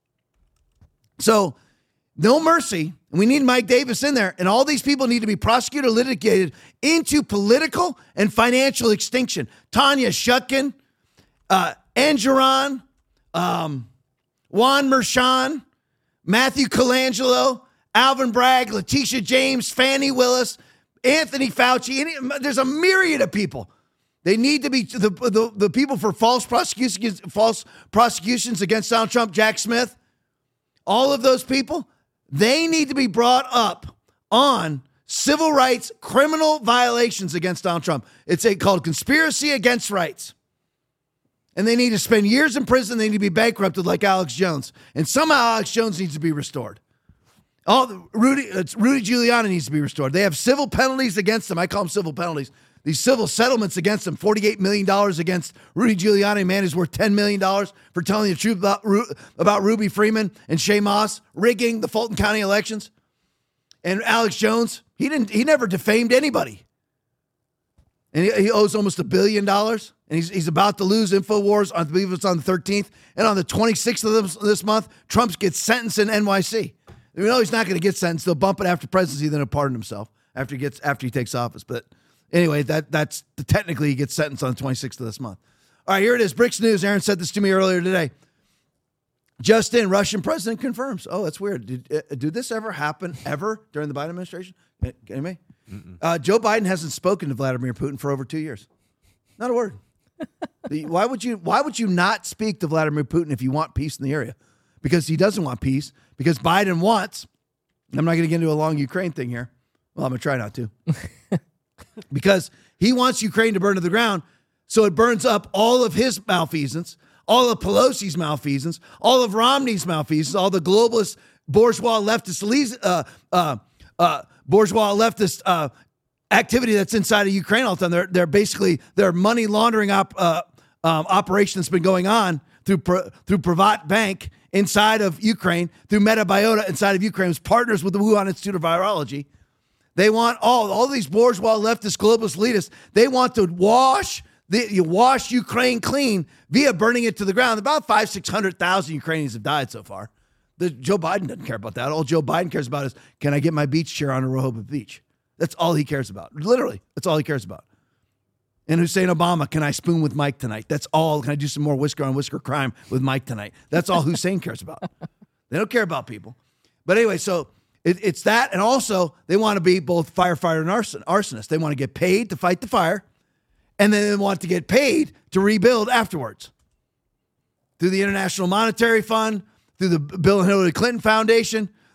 So, no mercy. We need Mike Davis in there. And all these people need to be prosecuted, litigated into political and financial extinction. Tanya Shutkin, uh, Engeron, um, Juan Merchan, Matthew Colangelo, Alvin Bragg, Letitia James, Fannie Willis, Anthony Fauci. Any, there's a myriad of people. They need to be the, the, the people for false prosecutions, false prosecutions against Donald Trump, Jack Smith, all of those people, they need to be brought up on civil rights criminal violations against Donald Trump. It's a, called conspiracy against rights. And they need to spend years in prison. They need to be bankrupted like Alex Jones. And somehow Alex Jones needs to be restored. All the, Rudy, it's Rudy Giuliani needs to be restored. They have civil penalties against them. I call them civil penalties. These civil settlements against him, forty-eight million dollars against Rudy Giuliani, a man who's worth ten million dollars for telling the truth about, about Ruby Freeman and Shay Moss rigging the Fulton County elections. And Alex Jones, he didn't. He never defamed anybody. And he, he owes almost a billion dollars. And he's, he's about to lose InfoWars, I believe it's on the thirteenth. And on the twenty-sixth of this, this month, Trump gets sentenced in N Y C. We know he's not going to get sentenced. They'll bump it after presidency, then he'll pardon himself after he gets after he takes office. But anyway, that that's technically he gets sentenced on the twenty-sixth of this month. All right, here it is. Bricks News. Aaron said this to me earlier today. Just in, Russian president confirms. Oh, that's weird. Did, uh, did this ever happen ever during the Biden administration? Anybody? Uh, Joe Biden hasn't spoken to Vladimir Putin for over two years. Not a word. Why would you? Why would you not speak to Vladimir Putin if you want peace in the area? Because he doesn't want peace. Because Biden wants. I'm not going to get into a long Ukraine thing here. Well, I'm going to try not to. Because he wants Ukraine to burn to the ground, so it burns up all of his malfeasance, all of Pelosi's malfeasance, all of Romney's malfeasance, all the globalist bourgeois leftist uh, uh, uh, bourgeois leftist uh, activity that's inside of Ukraine all the time. They're they're basically their money laundering op, uh, um, operation that's been going on through through Privat Bank inside of Ukraine, through Metabiota inside of Ukraine, who's partners with the Wuhan Institute of Virology. They want all, all these bourgeois leftist globalist elitists, they want to wash the, you wash Ukraine clean via burning it to the ground. About five, six hundred thousand Ukrainians have died so far. The, Joe Biden doesn't care about that. All Joe Biden cares about is, can I get my beach chair on a Rehoboth Beach? That's all he cares about. Literally, that's all he cares about. And Hussein Obama, can I spoon with Mike tonight? That's all. Can I do some more whisker on whisker crime with Mike tonight? That's all Hussein cares about. They don't care about people. But anyway, so it, it's that. And also, they want to be both firefighter and arson, arsonist. They want to get paid to fight the fire. And then they want to get paid to rebuild afterwards. Through the International Monetary Fund, through the Bill and Hillary Clinton Foundation,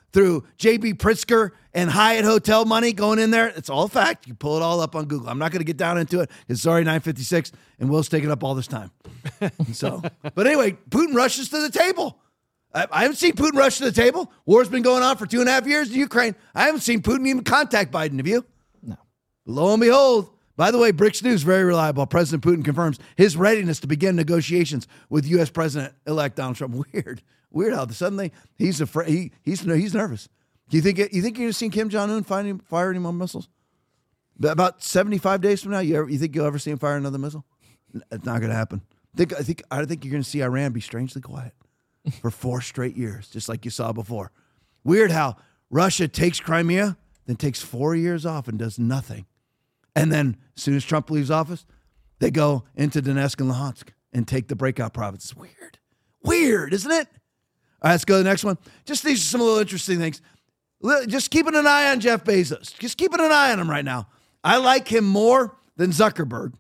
through J B Pritzker and Hyatt Hotel money going in there. It's all a fact. You pull it all up on Google. I'm not going to get down into it. It's already nine fifty-six, and Will's taking up all this time. So, but anyway, Putin rushes to the table. I, I haven't seen Putin rush to the table. War's been going on for two and a half years in Ukraine. I haven't seen Putin even contact Biden. Have you?
No.
Lo and behold, by the way, Bricks News, very reliable. President Putin confirms his readiness to begin negotiations with U S President-elect Donald Trump. Weird. Weird how suddenly he's afraid. He, he's he's nervous. Do you think you think you're going to see Kim Jong Un fire, fire any more missiles? About seventy-five days from now, you, ever, you think you'll ever see him fire another missile? It's not going to happen. I think I think I think you're going to see Iran be strangely quiet for four straight years, just like you saw before. Weird how Russia takes Crimea, then takes four years off and does nothing, and then as soon as Trump leaves office, they go into Donetsk and Luhansk and take the breakout provinces. Weird, weird, isn't it? All right, let's go to the next one. Just these are some little interesting things. Just keeping an eye on Jeff Bezos. Just keeping an eye on him right now. I like him more than Zuckerberg.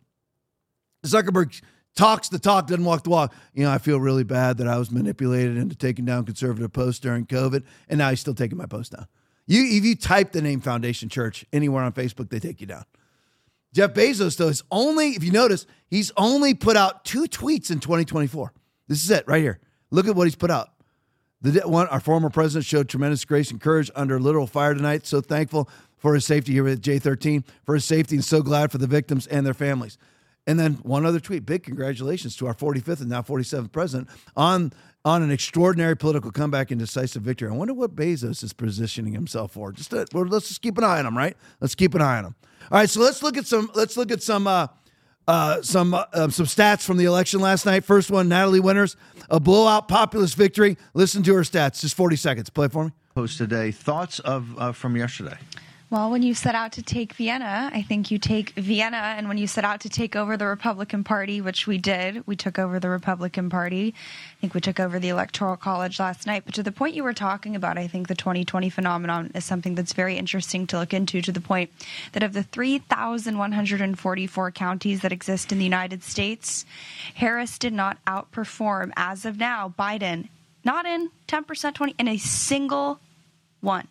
Zuckerberg talks the talk, doesn't walk the walk. You know, I feel really bad that I was manipulated into taking down conservative posts during COVID, and now he's still taking my post down. You, if you type the name Foundation Church anywhere on Facebook, they take you down. Jeff Bezos, though, is only, if you notice, he's only put out two tweets in twenty twenty-four. This is it right here. Look at what he's put out. The one, our former president showed tremendous grace and courage under literal fire tonight. So thankful for his safety here at J thirteen, for his safety, and so glad for the victims and their families. And then one other tweet, big congratulations to our forty-fifth and now forty-seventh president on, on an extraordinary political comeback and decisive victory. I wonder what Bezos is positioning himself for. Just to, well, let's just keep an eye on him, right? Let's keep an eye on him. All right, so let's look at some. Let's look at some. Uh, Uh, some uh, some stats from the election last night. First one, Natalie Winters, a blowout populist victory. Listen to her stats. Just forty seconds. Play for me.
Post today. Thoughts of uh, from yesterday?
Well, when you set out to take Vienna, I think you take Vienna, and when you set out to take over the Republican Party, which we did, we took over the Republican Party. I think we took over the Electoral College last night. But to the point you were talking about, I think the twenty twenty phenomenon is something that's very interesting to look into, to the point that of the three thousand one hundred forty-four counties that exist in the United States, Harris did not outperform, as of now, Biden, not in ten percent, twenty, in a single one.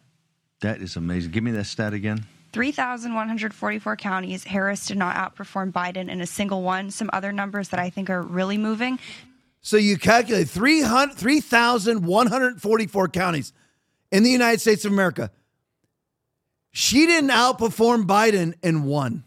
That is amazing. Give me that stat again.
three thousand one hundred forty-four counties. Harris did not outperform Biden in a single one. Some other numbers that I think are really moving.
So you calculate three thousand one hundred forty-four counties in the United States of America. She didn't outperform Biden in one.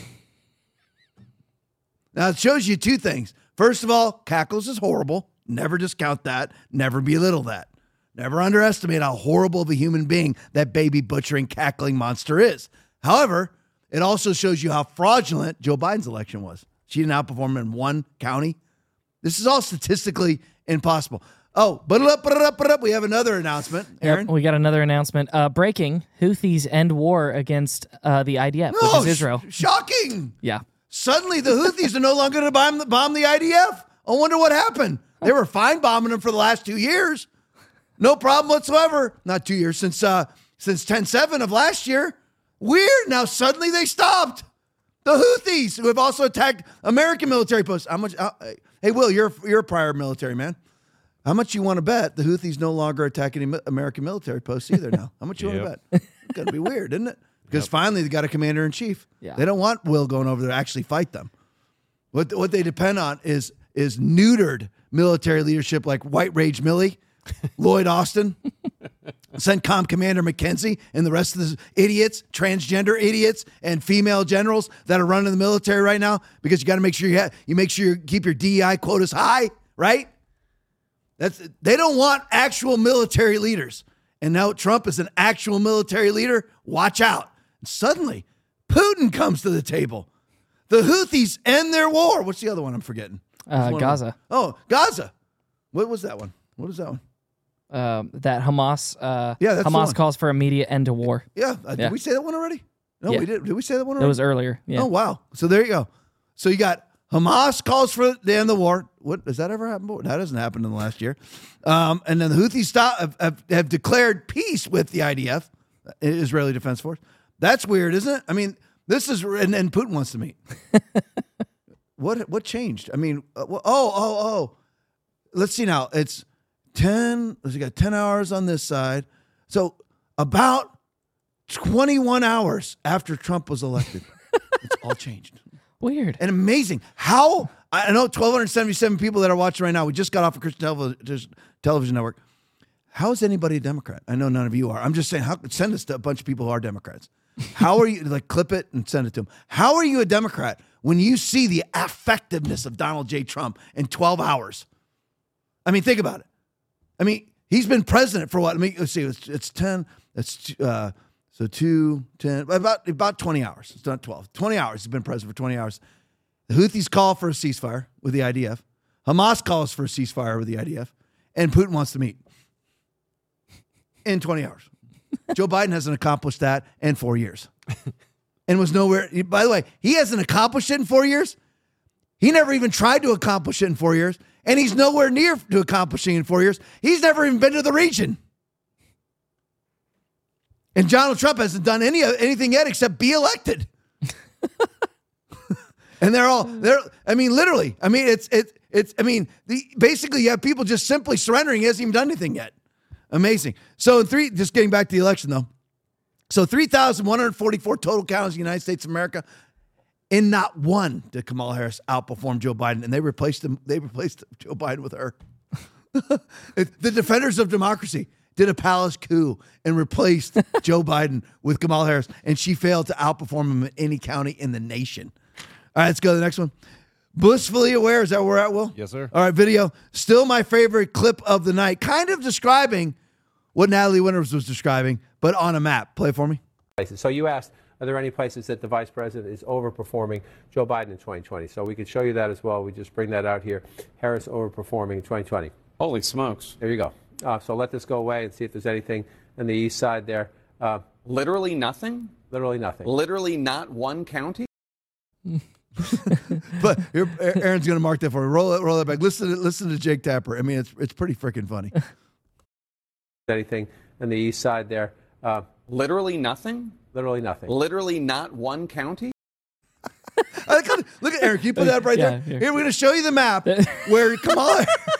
Now, it shows you two things. First of all, cackles is horrible. Never discount that. Never belittle that. Never underestimate how horrible of a human being that baby butchering, cackling monster is. However, it also shows you how fraudulent Joe Biden's election was. She didn't outperform in one county. This is all statistically impossible. Oh, but up, but up, but up. We have another announcement, Aaron.
Yep, we got another announcement. Uh, breaking: Houthis end war against uh, the I D F,
No,
which is Israel.
Sh- shocking.
Yeah.
Suddenly, the Houthis are no longer going to bomb the, bomb the I D F. I wonder what happened. They were fine bombing them for the last two years. No problem whatsoever. Not two years, since uh, since ten seven of last year. Weird. Now suddenly they stopped. The Houthis, who have also attacked American military posts. How much? Uh, hey, Will, you're you're a prior military man. How much you want to bet the Houthis no longer attack any American military posts either now? How much you yep. want to bet? It's going to be weird, isn't it? Because yep. finally they got a commander in chief.
Yeah.
They don't want Will going over there to actually fight them. What what they depend on is is neutered military leadership like White Rage Millie. Lloyd Austin, CENTCOM Commander McKenzie, and the rest of the idiots, transgender idiots, and female generals that are running the military right now, because you got to make sure you have, you make sure you keep your D E I quotas high, right? That's they don't want actual military leaders, and now Trump is an actual military leader. Watch out! And suddenly, Putin comes to the table. The Houthis end their war. What's the other one I'm forgetting?
Uh, Gaza.
Oh, Gaza. What was that one? What is that one?
Um, that Hamas, uh,
yeah, that's
Hamas calls for immediate end to war.
Yeah, uh, did
yeah.
we say that one already? No,
yeah.
we did. Did we say that one already?
It was earlier. Yeah.
Oh wow! So there you go. So you got Hamas calls for the end of the war. What has that ever happened before? That hasn't happened in the last year. Um, and then the Houthis stop, have, have, have declared peace with the I D F, Israeli Defense Force. That's weird, isn't it? I mean, this is and, and Putin wants to meet. what what changed? I mean, uh, oh oh oh. Let's see now. It's ten. We got ten hours on this side. So about twenty-one hours after Trump was elected, it's all changed.
Weird.
And amazing. How, I know twelve seventy-seven people that are watching right now. We just got off of Christian Television, television Network. How is anybody a Democrat? I know none of you are. I'm just saying, how, send us to a bunch of people who are Democrats. How are you, like, clip it and send it to them. How are you a Democrat when you see the effectiveness of Donald J. Trump in twelve hours? I mean, think about it. I mean, he's been president for what? I mean, let's see, it's, it's ten, that's, uh, so two, ten, about, about twenty hours. It's not twelve. twenty hours. He's been president for twenty hours. The Houthis call for a ceasefire with the I D F. Hamas calls for a ceasefire with the I D F. And Putin wants to meet in twenty hours. Joe Biden hasn't accomplished that in four years. And was nowhere. By the way, he hasn't accomplished it in four years. He never even tried to accomplish it in four years. And he's nowhere near to accomplishing it in four years. He's never even been to the region. And Donald Trump hasn't done any anything yet except be elected. And they're all, they're, I mean, literally, I mean, it's, it's, it's, I mean, the, basically you have people just simply surrendering. He hasn't even done anything yet. Amazing. So in three, just getting back to the election though. So three thousand one hundred forty-four total counties in the United States of America. In not one did Kamala Harris outperform Joe Biden, and they replaced him. They replaced Joe Biden with her. The defenders of democracy did a palace coup and replaced Joe Biden with Kamala Harris, and she failed to outperform him in any county in the nation. All right, let's go to the next one. Blissfully aware, is that where we're at, Will?
Yes, sir.
All right, video. Still my favorite clip of the night, kind of describing what Natalie Winters was describing, but on a map. Play it for me.
So you asked, are there any places that the vice president is overperforming Joe Biden in twenty twenty? So we could show you that as well. We just bring that out here. Harris overperforming in twenty twenty.
Holy smokes.
There you go. Uh, so let this go away and see if there's anything on the east side there. Uh,
literally nothing?
Literally nothing.
Literally not one county?
But here, Aaron's going to mark that for me. Roll it, roll it back. Listen to, listen to Jake Tapper. I mean, it's it's pretty freaking funny.
Anything on the east side there. Uh,
literally nothing?
Literally nothing.
Literally not one county?
Look at Aaron. Can you put that up right
yeah,
there?
Here.
Here, we're going to show you the map where, come on.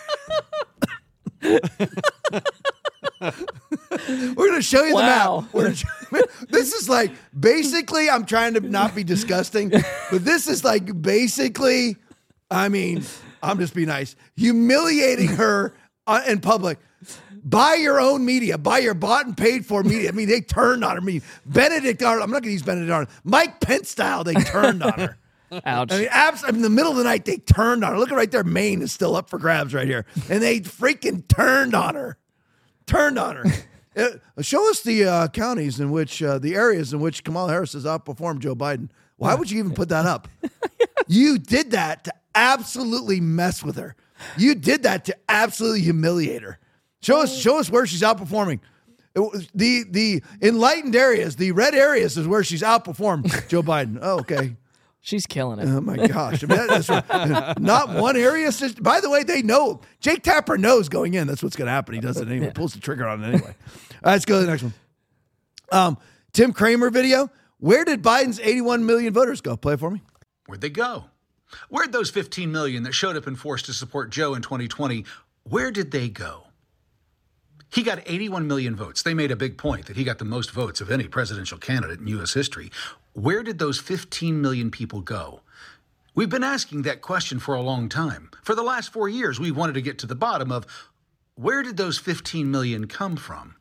We're going to show you
Wow.
the map. We're, this is like, basically, I'm trying to not be disgusting, but this is like basically, I mean, I'm just being nice, humiliating her uh, in public. Buy your own media. Buy your bought and paid for media. I mean, they turned on her. I mean, Benedict Arnold, I'm not going to use Benedict Arnold. Mike Pence style, they turned on her.
Ouch.
I mean, abs- in the middle of the night, they turned on her. Look at right there. Maine is still up for grabs right here. And they freaking turned on her. Turned on her. uh, show us the uh, counties in which, uh, the areas in which Kamala Harris has outperformed Joe Biden. Why would you even put that up? You did that to absolutely mess with her. You did that to absolutely humiliate her. Show us, show us where she's outperforming. It, the the enlightened areas, the red areas, is where she's outperformed Joe Biden. Oh, okay.
She's killing it.
Oh my gosh! I mean, that, that's right. Not one area. Just, by the way, they know. Jake Tapper knows going in. That's what's going to happen. He does it anyway.
Yeah.
Pulls the trigger on it anyway. All right, let's go to the next one. Um, Tim Kramer video. Where did Biden's eighty-one million voters go? Play it for me.
Where'd they go? Where'd those fifteen million that showed up in force to support Joe in twenty twenty? Where did they go? He got eighty-one million votes. They made a big point that he got the most votes of any presidential candidate in U S history. Where did those fifteen million people go? We've been asking that question for a long time. For the last four years, we wanted to get to the bottom of where did those fifteen million come from?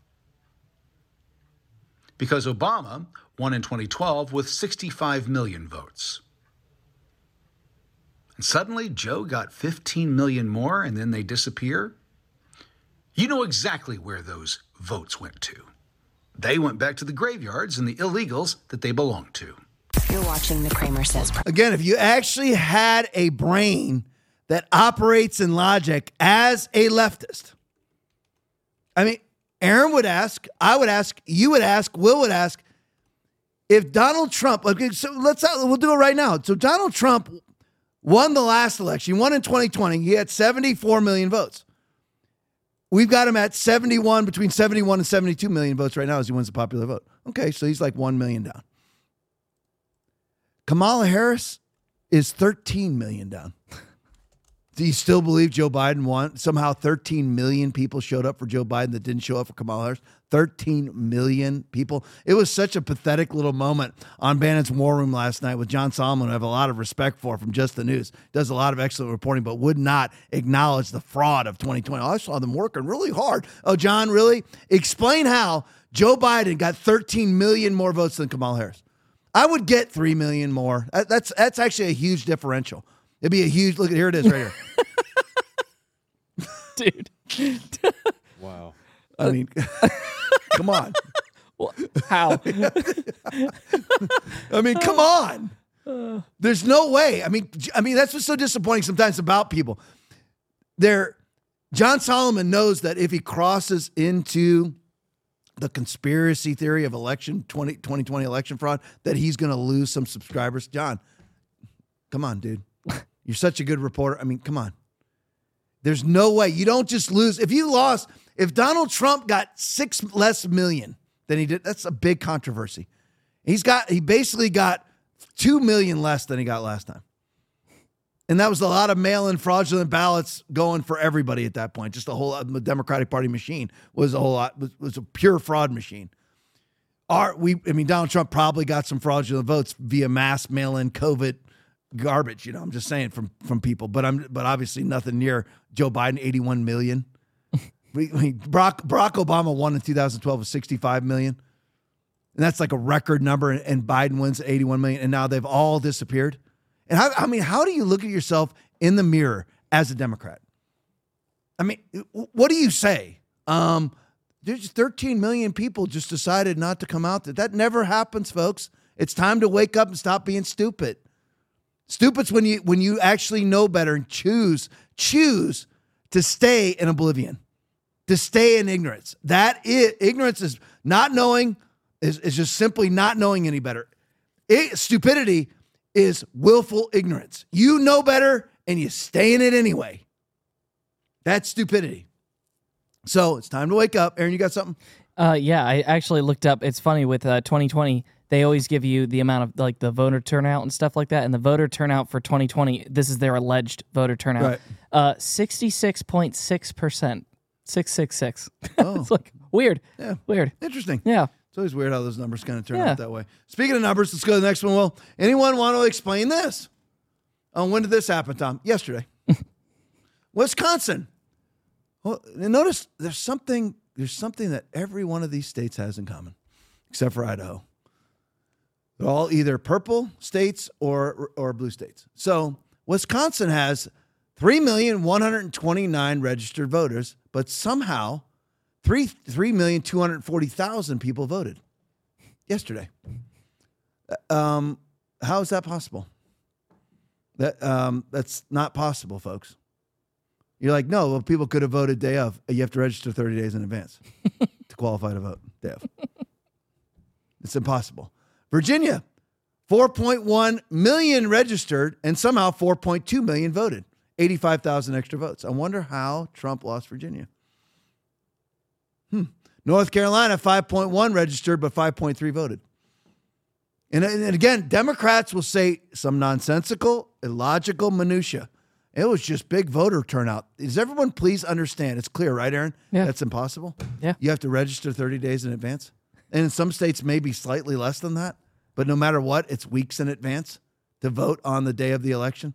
Because Obama won in twenty twelve with sixty-five million votes. And suddenly Joe got fifteen million more and then they disappear? You know exactly where those votes went to. They went back to the graveyards and the illegals that they belonged to.
You're watching the Kramer Says.
Again, if you actually had a brain that operates in logic as a leftist, I mean, Aaron would ask, I would ask, you would ask, Will would ask, if Donald Trump, okay, so let's, we'll do it right now. So Donald Trump won the last election. He won in twenty twenty. He had seventy-four million votes. We've got him at seventy-one, between seventy-one and seventy-two million votes right now as he wins the popular vote. Okay, so he's like one million down. Kamala Harris is thirteen million down. Do you still believe Joe Biden won? Somehow thirteen million people showed up for Joe Biden that didn't show up for Kamala Harris. thirteen million people. It was such a pathetic little moment on Bannon's War Room last night with John Solomon, who I have a lot of respect for from Just the News. Does a lot of excellent reporting, but would not acknowledge the fraud of twenty twenty. Oh, I saw them working really hard. Oh, John, really? Explain how Joe Biden got thirteen million more votes than Kamala Harris. I would get three million more. That's, that's actually a huge differential. It'd be a huge, look, here it is right
here. Dude.
Wow. I mean, come on.
How?
I mean, come on. There's no way. I mean, I mean, that's what's so disappointing sometimes about people. They're, John Solomon knows that if he crosses into the conspiracy theory of election, twenty twenty election fraud, that he's going to lose some subscribers. John, come on, dude. You're such a good reporter. I mean, come on. There's no way. You don't just lose. If you lost, if Donald Trump got six less million than he did, that's a big controversy. He's got, he basically got two million less than he got last time. And that was a lot of mail-in fraudulent ballots going for everybody at that point. Just a whole lot, the Democratic Party machine was a whole lot, was, was a pure fraud machine. Our, we, I mean, Donald Trump probably got some fraudulent votes via mass mail-in COVID garbage, you know, I'm just saying from, from people, but I'm, but obviously nothing near Joe Biden, eighty-one million. we, we, Barack, Barack Obama won in two thousand twelve with sixty-five million. And that's like a record number. And, and Biden wins eighty-one million. And now they've all disappeared. And how, I mean, how do you look at yourself in the mirror as a Democrat? I mean, what do you say? Um, there's thirteen million people just decided not to come out there. That never happens, folks. It's time to wake up and stop being stupid. Stupid's when you when you actually know better and choose choose to stay in oblivion, to stay in ignorance. That is, ignorance is not knowing, is, is just simply not knowing any better. It, stupidity is willful ignorance. You know better and you stay in it anyway. That's stupidity. So it's time to wake up. Aaron, you got something?
Uh, yeah, I actually looked up. It's funny with uh, twenty twenty. They always give you the amount of like the voter turnout and stuff like that. And the voter turnout for twenty twenty, this is their alleged voter turnout,
right.
uh, sixty-six point six percent. six six six.
Oh.
It's like weird.
Yeah.
Weird.
Interesting.
Yeah.
It's always weird how those numbers kind of turn
Yeah.
out that way. Speaking of numbers, let's go to the next one. Well, anyone want to explain this? Oh, when did this happen, Tom? Yesterday. Wisconsin. Well, notice there's something, there's something that every one of these states has in common, except for Idaho. They're all either purple states or or blue states. So Wisconsin has three million one hundred twenty-nine registered voters, but somehow three three million two hundred forty thousand people voted yesterday. Um, how is that possible? That um, that's not possible, folks. You're like, no, well, people could have voted day of. You have to register thirty days in advance to qualify to vote day of. It's impossible. Virginia, four point one million registered, and somehow four point two million voted. eighty-five thousand extra votes. I wonder how Trump lost Virginia. Hmm. North Carolina, five point one registered, but five point three voted. And, and again, Democrats will say some nonsensical, illogical minutia. It was just big voter turnout. Does everyone please understand? It's clear, right, Aaron?
Yeah.
That's impossible.
Yeah.
You have to register thirty days in advance. And in some states, maybe slightly less than that. But no matter what, it's weeks in advance to vote on the day of the election.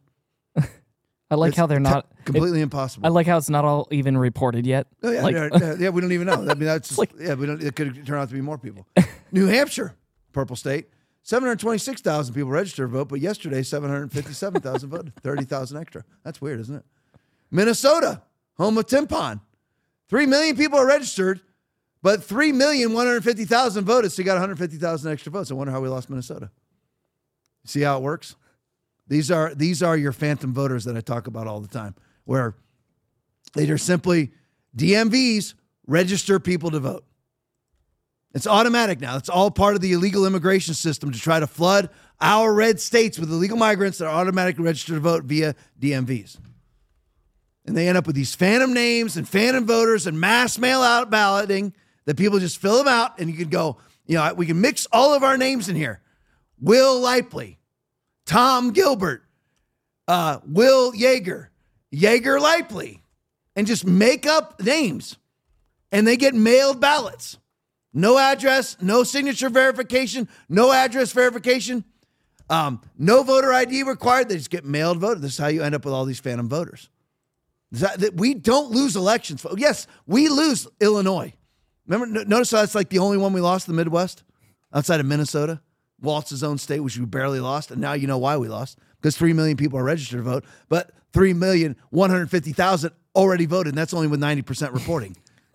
I like
It's
how they're
te-
not
completely
it-
impossible.
I like how it's not all even reported yet.
Oh, yeah,
Like-
yeah, yeah, yeah, we don't even know. I mean, that's just,
like-
yeah, we don't. It could turn out to be more people. New Hampshire, purple state, seven hundred twenty-six thousand people registered to vote, but yesterday seven hundred fifty-seven thousand voted, thirty thousand extra. That's weird, isn't it? Minnesota, home of Tim Pond, three million people are registered, but three million one hundred fifty thousand voted, so you got one hundred fifty thousand extra votes. I wonder how we lost Minnesota. See how it works? These are these are your phantom voters that I talk about all the time, where they are simply D M Vs, register people to vote. It's automatic now. It's all part of the illegal immigration system to try to flood our red states with illegal migrants that are automatically registered to vote via D M Vs. And they end up with these phantom names and phantom voters and mass mail-out balloting that people just fill them out, and you can go, you know, we can mix all of our names in here. Will Lipley, Tom Gilbert, uh, Will Yeager, Jaeger Leipley and just make up names. And they get mailed ballots. No address, no signature verification, no address verification, um, no voter I D required. They just get mailed voted. This is how you end up with all these phantom voters. That, that we don't lose elections. Yes, we lose Illinois. Remember, notice how that's like the only one we lost in the Midwest outside of Minnesota, Waltz's own state, which we barely lost. And now you know why we lost, because three million people are registered to vote, but three million one hundred fifty thousand already voted. And that's only with ninety percent reporting.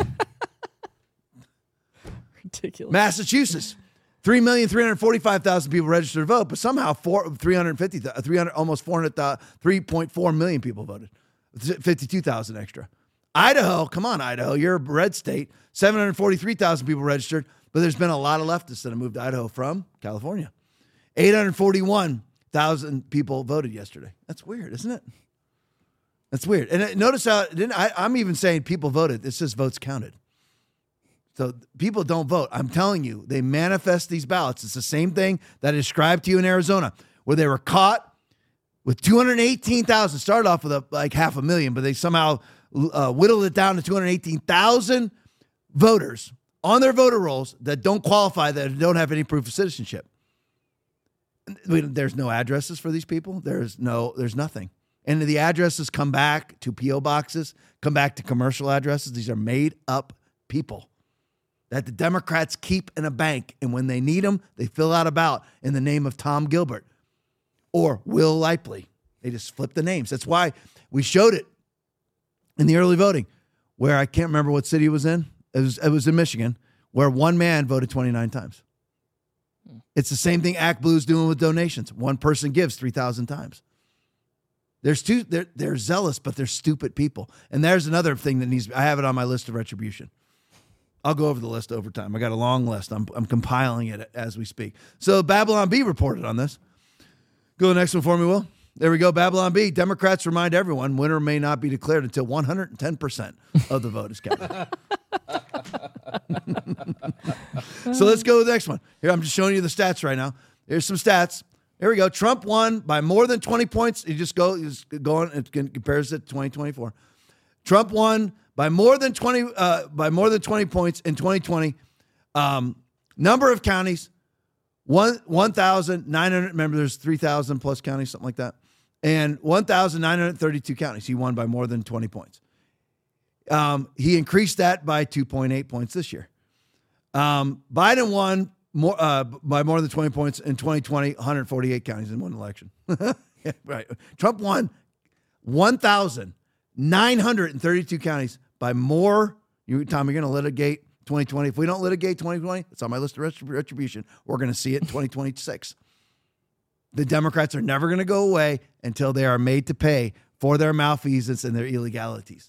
Ridiculous.
Massachusetts, three million three hundred forty-five thousand people registered to vote, but somehow four, three hundred fifty, three hundred, almost four hundred, three point four million people voted, fifty-two thousand extra. Idaho, come on, Idaho, you're a red state, seven hundred forty-three thousand people registered, but there's been a lot of leftists that have moved to Idaho from California. eight hundred forty-one thousand people voted yesterday. That's weird, isn't it? That's weird. And notice how, didn't I, I'm even saying people voted. It says votes counted. So people don't vote. I'm telling you, they manifest these ballots. It's the same thing that I described to you in Arizona, where they were caught with two hundred eighteen thousand. Started off with a, like half a million, but they somehow uh, whittled it down to two hundred eighteen thousand voters on their voter rolls that don't qualify, that don't have any proof of citizenship. There's no addresses for these people. There's no, there's nothing. And the addresses come back to P O boxes, come back to commercial addresses. These are made up people that the Democrats keep in a bank. And when they need them, they fill out a ballot in the name of Tom Gilbert or Will Leipley. They just flip the names. That's why we showed it in the early voting, where I can't remember what city it was in. It was, it was in Michigan, where one man voted twenty-nine times. It's the same thing Act Blue's doing with donations. One person gives three thousand times. There's two, they're, they're zealous, but they're stupid people. And there's another thing that needs, I have it on my list of retribution. I'll go over the list over time. I got a long list. I'm, I'm compiling it as we speak. So Babylon Bee reported on this. Go to the next one for me, Will. There we go. Babylon Bee. Democrats remind everyone winner may not be declared until one hundred ten percent of the vote is counted. So let's go to the next one. Here, I'm just showing you the stats right now. Here's some stats. Here we go. Trump won by more than twenty points. You just go, you just go on, it compares it to twenty twenty-four. Trump won by more than twenty, uh, by more than twenty points in twenty twenty. Um, number of counties, one one thousand nine hundred. Remember, there's three thousand plus counties, something like that, and one thousand nine hundred thirty-two counties. He won by more than twenty points. Um, he increased that by two point eight points this year. Um, Biden won more uh, by more than twenty points in twenty twenty, one hundred forty-eight counties in one election. Yeah, right. Trump won one thousand nine hundred thirty-two counties by more. You, Tom, you're going to litigate twenty twenty. If we don't litigate twenty twenty, it's on my list of retribution. We're going to see it in twenty twenty-six. The Democrats are never going to go away until they are made to pay for their malfeasance and their illegalities.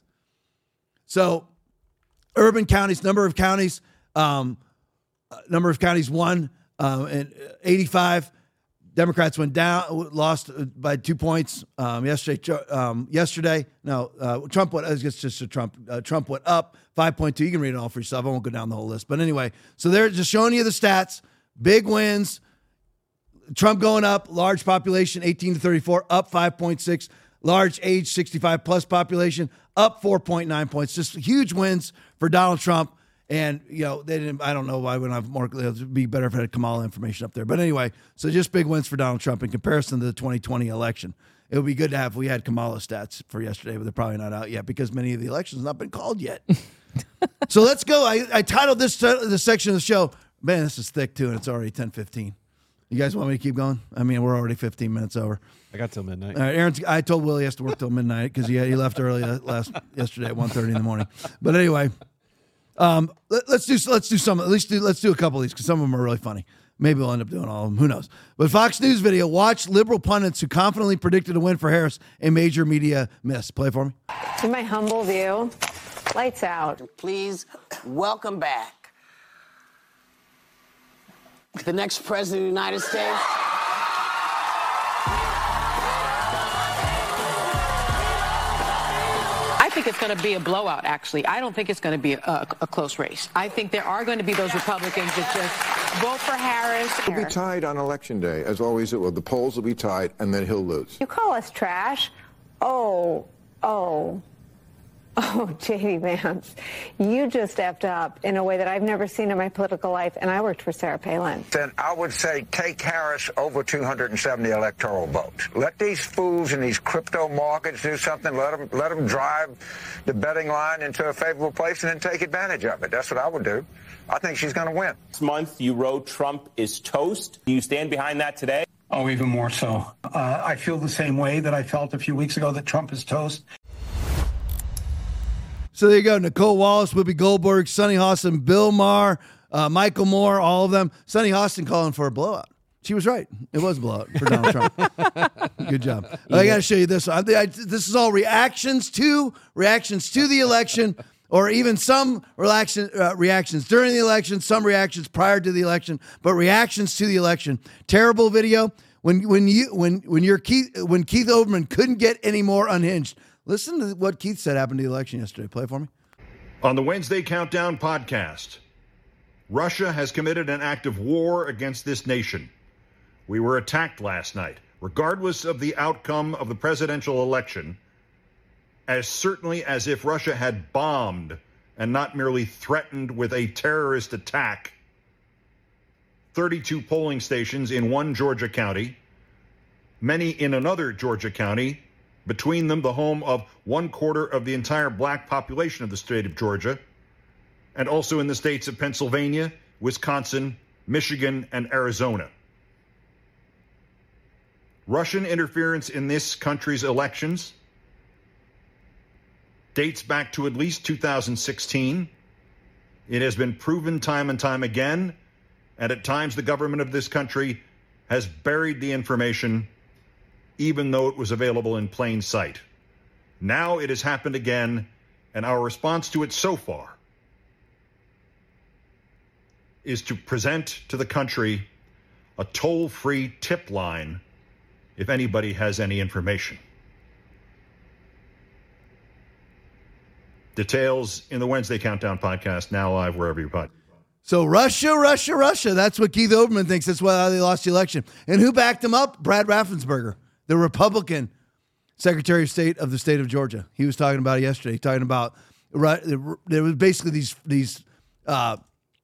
So, urban counties, number of counties, um, number of counties won, um, and eighty-five. Democrats went down, lost by two points um, yesterday. Um, yesterday, no, uh, Trump went. It's just a Trump. Uh, Trump went up five point two. You can read it all for yourself. I won't go down the whole list, but anyway. So they're just showing you the stats. Big wins. Trump going up. Large population, eighteen to thirty-four, up five point six. Large age, sixty-five plus population, up four point nine points. Just huge wins for Donald Trump. And, you know, they didn't, I don't know why we don't have more, it would be better if I had Kamala information up there. But anyway, so just big wins for Donald Trump in comparison to the twenty twenty election. It would be good to have, if we had Kamala stats for yesterday, but they're probably not out yet because many of the elections have not been called yet. So let's go. I, I titled this, this section of the show, man, this is thick too, and it's already ten fifteen. You guys want me to keep going? I mean, we're already fifteen minutes over.
I got till midnight.
All right, Aaron, I told Willie he has to work till midnight because he, he left early last yesterday at one thirty in the morning. But anyway, um, let, let's do let's do some. At least do, let's do a couple of these because some of them are really funny. Maybe we'll end up doing all of them. Who knows? But Fox News video, watch liberal pundits who confidently predicted a win for Harris, a major media miss. Play it for me.
In my humble view, lights out.
Please welcome back the next president of the United States.
I think it's going to be a blowout, actually. I don't think it's going to be a, a close race. I think there are going to be those Republicans that just vote for Harris.
It'll be tied on Election Day, as always it will. The polls will be tied, and then he'll lose.
You call us trash. Oh,
Oh. Oh, J D Vance, you just effed up in a way that I've never seen in my political life, and I worked for Sarah Palin.
Then I would say take Harris over two hundred seventy electoral votes. Let these fools in these crypto markets do something. Let them, let them drive the betting line into a favorable place and then take advantage of it. That's what I would do. I think she's going to win.
This month, you wrote Trump is toast. Do you stand behind that today?
Oh, even more so. Uh, I feel the same way that I felt a few weeks ago that Trump is toast.
So there you go. Nicole Wallace, Whoopi Goldberg, Sonny Hostin, Bill Maher, uh, Michael Moore, all of them. Sonny Hostin calling for a blowout. She was right. It was a blowout for Donald Trump. Good job. Yeah. I got to show you this. I, I, this is all reactions to reactions to the election, or even some reaction, uh, reactions during the election, some reactions prior to the election, but reactions to the election. Terrible video. When when you when when you're Keith when Keith Olbermann couldn't get any more unhinged. Listen to what Keith said happened to the election yesterday. Play it for me.
On the Wednesday Countdown podcast, Russia has committed an act of war against this nation. We were attacked last night. Regardless of the outcome of the presidential election, as certainly as if Russia had bombed and not merely threatened with a terrorist attack, thirty-two polling stations in one Georgia county, many in another Georgia county, between them the home of one quarter of the entire black population of the state of Georgia, and also in the states of Pennsylvania, Wisconsin, Michigan, and Arizona. Russian interference in this country's elections dates back to at least two thousand sixteen. It has been proven time and time again, and at times the government of this country has buried the information even though it was available in plain sight. Now it has happened again, and our response to it so far is to present to the country a toll-free tip line if anybody has any information. Details in the Wednesday Countdown podcast, now live wherever you buy.
So Russia, Russia, Russia. That's what Keith Olbermann thinks. That's why they lost the election. And who backed him up? Brad Raffensperger, the Republican Secretary of State of the state of Georgia. He was talking about it yesterday, talking about right, there was basically these these uh,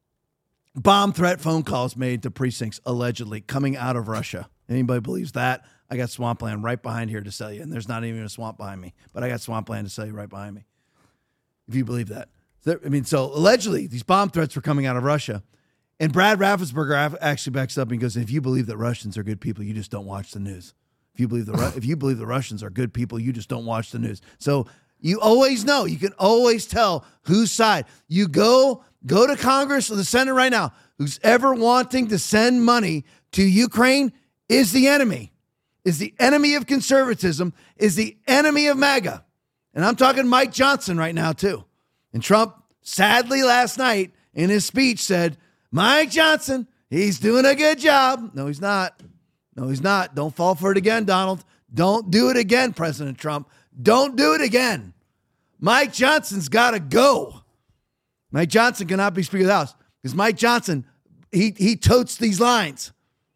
bomb threat phone calls made to precincts allegedly coming out of Russia. Anybody believes that? I got swampland right behind here to sell you, and there's not even a swamp behind me, but I got swampland to sell you right behind me. If you believe that, I mean, so allegedly these bomb threats were coming out of Russia, and Brad Raffensperger actually backs up and goes, "If you believe that Russians are good people, you just don't watch the news." If you believe the if you believe the Russians are good people, you just don't watch the news. So you always know. You can always tell whose side. You go go to Congress or the Senate right now. Who's ever wanting to send money to Ukraine is the enemy. Is the enemy of conservatism. Is the enemy of MAGA. And I'm talking Mike Johnson right now too. And Trump, sadly, last night in his speech said, "Mike Johnson, he's doing a good job." No, he's not. No, he's not. Don't fall for it again, Donald. Don't do it again, President Trump. Don't do it again. Mike Johnson's got to go. Mike Johnson cannot be Speaker of the House because Mike Johnson, he he totes these lines.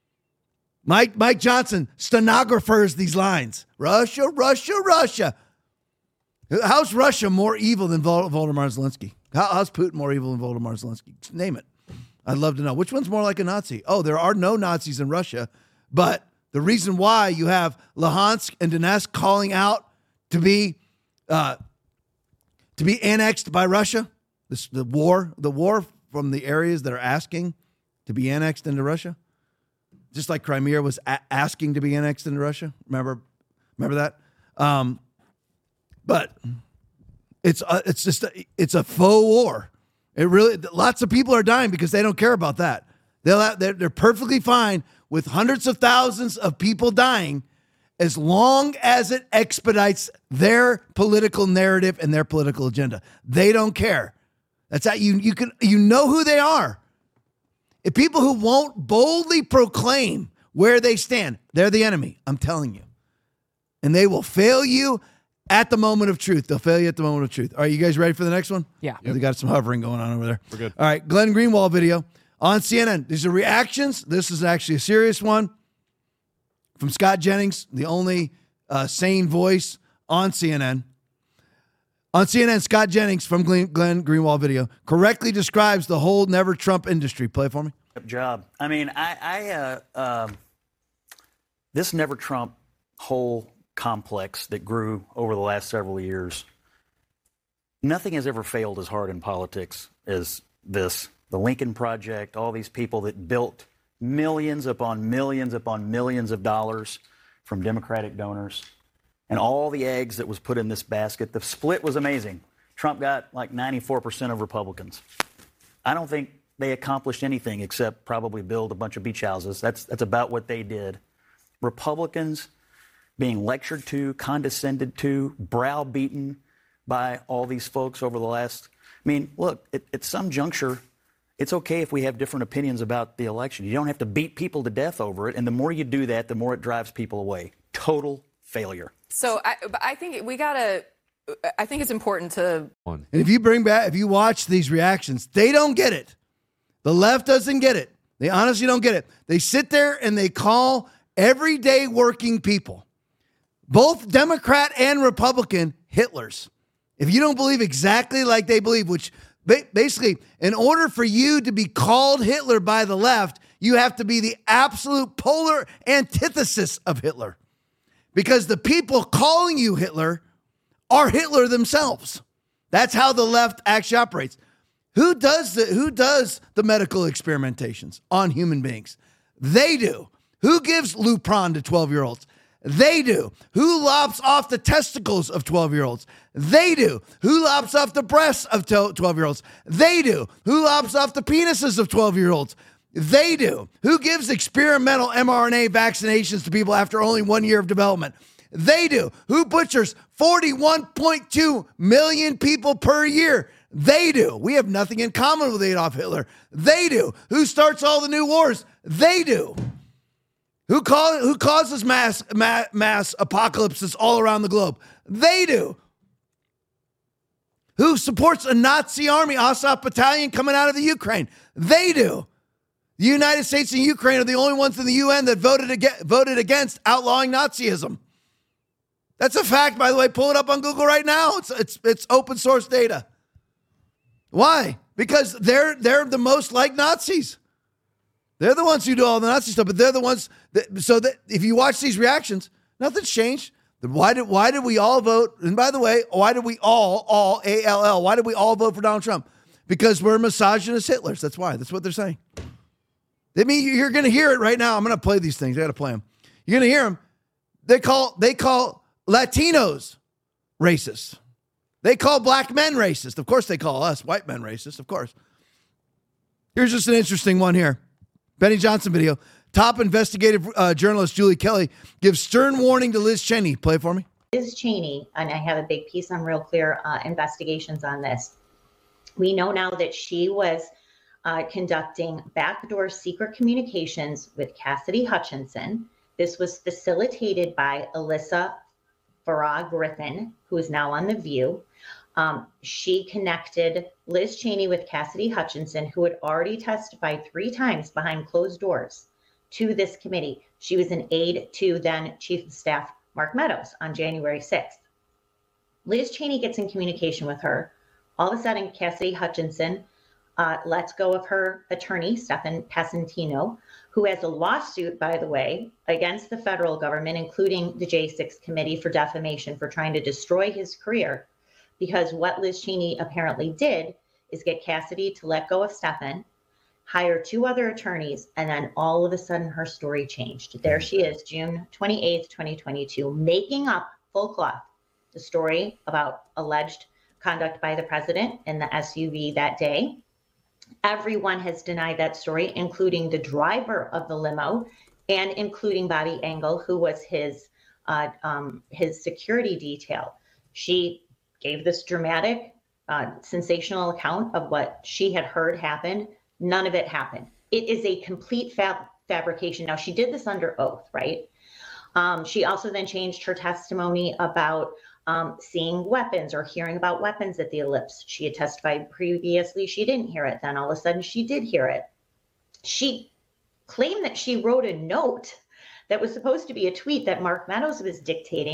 Mike Mike Johnson stenographers these lines. Russia, Russia, Russia. How's Russia more evil than Vol- Volodymyr Zelensky? How, how's Putin more evil than Volodymyr Zelensky? Just name it. I'd love to know. Which one's more like a Nazi? Oh, there are no Nazis in Russia. But the reason why you have Luhansk and Donetsk calling out to be uh, to be annexed by Russia, this, the war, the war from the areas that are asking to be annexed into Russia, just like Crimea was a- asking to be annexed into Russia. Remember, remember that. Um, but it's a, it's just a, it's a faux war. It really lots of people are dying because they don't care about that. They'll have, they're, they're perfectly fine with hundreds of thousands of people dying as long as it expedites their political narrative and their political agenda. They don't care. That's how you you can you know who they are. If people who won't boldly proclaim where they stand, they're the enemy. I'm telling you. And they will fail you at the moment of truth. They'll fail you at the moment of truth. All right, you guys ready for the next one?
Yeah.
Yep. They got some hovering going on over there.
We're good.
All right, Glenn Greenwald video on C N N. These are reactions. This is actually a serious one from Scott Jennings, the only uh, sane voice on C N N. On C N N, Scott Jennings from Glenn, Glenn Greenwald video correctly describes the whole never Trump industry. Play it for me.
Job. I mean, I, I uh, uh, this never Trump whole complex that grew over the last several years, nothing has ever failed as hard in politics as this. The Lincoln Project, all these people that built millions upon millions upon millions of dollars from Democratic donors, and all the eggs that was put in this basket. The split was amazing. Trump got like ninety-four percent of Republicans. I don't think they accomplished anything except probably build a bunch of beach houses. That's, that's about what they did. Republicans being lectured to, condescended to, browbeaten by all these folks over the last... I mean, look, at, at some juncture, it's okay if we have different opinions about the election. You don't have to beat people to death over it, and the more you do that, the more it drives people away. Total failure.
So I, I think we gotta. I think it's important to.
And if you bring back, if you watch these reactions, they don't get it. The left doesn't get it. They honestly don't get it. They sit there and they call everyday working people, both Democrat and Republican, Hitlers. If you don't believe exactly like they believe, which basically, in order for you to be called Hitler by the left, you have to be the absolute polar antithesis of Hitler. Because the people calling you Hitler are Hitler themselves. That's how the left actually operates. Who does the, who does the medical experimentations on human beings? They do. Who gives Lupron to twelve-year-olds? They do. Who lops off the testicles of twelve-year-olds? They do. Who lops off the breasts of twelve-year-olds? They do. Who lops off the penises of twelve-year-olds? They do. Who gives experimental mRNA vaccinations to people after only one year of development? They do. Who butchers forty-one point two million people per year? They do. We have nothing in common with Adolf Hitler. They do. Who starts all the new wars? They do. Who call, who causes mass, mass mass apocalypses all around the globe? They do. Who supports a Nazi army, Assad battalion coming out of the Ukraine? They do. The United States and Ukraine are the only ones in the U N that voted against, voted against outlawing Nazism. That's a fact, by the way. Pull it up on Google right now. It's it's it's open source data. Why? Because they're they're the most like Nazis. They're the ones who do all the Nazi stuff, but they're the ones that, so that if you watch these reactions, nothing's changed. Why did why did we all vote? And by the way, why did we all, all, A L L, why did we all vote for Donald Trump? Because we're misogynist Hitlers. That's why. That's what they're saying. I mean, you're going to hear it right now. I'm going to play these things. I got to play them. You're going to hear them. They call, they call Latinos racist. They call black men racist. Of course they call us white men racist, of course. Here's just an interesting one here. Benny Johnson video. Top investigative uh, journalist Julie Kelly gives stern warning to Liz Cheney. Play it for me.
Liz Cheney, and I have a big piece on Real Clear uh, investigations on this. We know now that she was uh, conducting backdoor secret communications with Cassidy Hutchinson. This was facilitated by Alyssa Farah Griffin, who is now on The View. Um, she connected Liz Cheney with Cassidy Hutchinson, who had already testified three times behind closed doors to this committee. She was an aide to then Chief of Staff Mark Meadows on January sixth. Liz Cheney gets in communication with her. All of a sudden, Cassidy Hutchinson uh, lets go of her attorney, Stephan Passantino, who has a lawsuit, by the way, against the federal government, including the J six committee for defamation for trying to destroy his career. Because what Liz Cheney apparently did is get Cassidy to let go of Stephan, hire two other attorneys, and then all of a sudden her story changed. There she is, June twenty-eighth, twenty twenty-two, making up full cloth the story about alleged conduct by the president in the S U V that day. Everyone has denied that story, including the driver of the limo and including Bobby Engel, who was his uh, um, his security detail. She gave this dramatic, uh, sensational account of what she had heard happen. None of it happened. It is a complete fab- fabrication. Now, she did this under oath, right? Um, she also then changed her testimony about um, seeing weapons or hearing about weapons at the ellipse. She had testified previously she didn't hear it. Then all of a sudden she did hear it. She claimed that she wrote a note that was supposed to be a tweet that Mark Meadows was dictating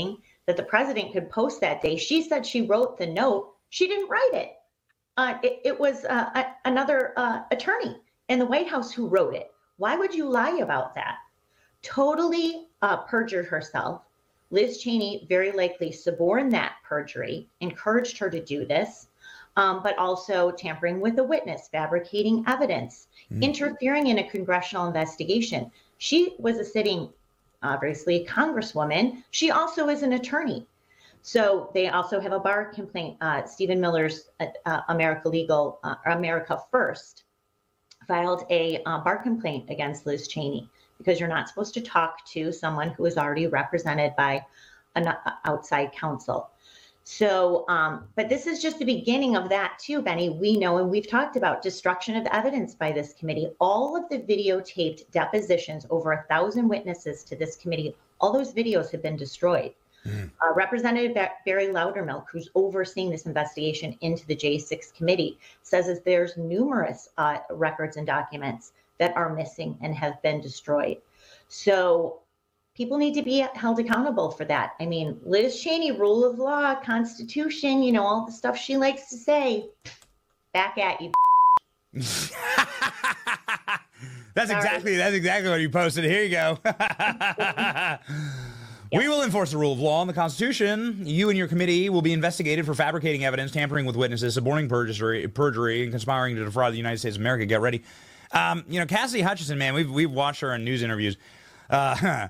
that the president could post that day. She said she wrote the note. She didn't write it. Uh, it, it was uh, a, another uh, attorney in the White House who wrote it. Why would you lie about that? Totally uh, perjured herself. Liz Cheney very likely suborned that perjury, encouraged her to do this, um, but also tampering with a witness, fabricating evidence, mm. interfering in a congressional investigation. She was a sitting, obviously, congresswoman. She also is an attorney. So they also have a bar complaint. Uh, Stephen Miller's uh, uh, America Legal, uh, America First, filed a uh, bar complaint against Liz Cheney, because you're not supposed to talk to someone who is already represented by an uh, outside counsel. So, um, but this is just the beginning of that too, Benny. We know, and we've talked about destruction of evidence by this committee. All of the videotaped depositions, over a thousand witnesses to this committee, all those videos have been destroyed. Mm. Uh, Representative Barry Loudermilk, who's overseeing this investigation into the J six committee, says that there's numerous uh, records and documents that are missing and have been destroyed. So people need to be held accountable for that. I mean, Liz Cheney, rule of law, Constitution, you know, all the stuff she likes to say, back at you.
That's
Sorry.
exactly that's exactly what you posted. Here you go. We will enforce the rule of law and the Constitution. You and your committee will be investigated for fabricating evidence, tampering with witnesses, suborning perjury, perjury, and conspiring to defraud the United States of America. Get ready. Um, you know, Cassidy Hutchinson, man, we've we've watched her in news interviews. Uh,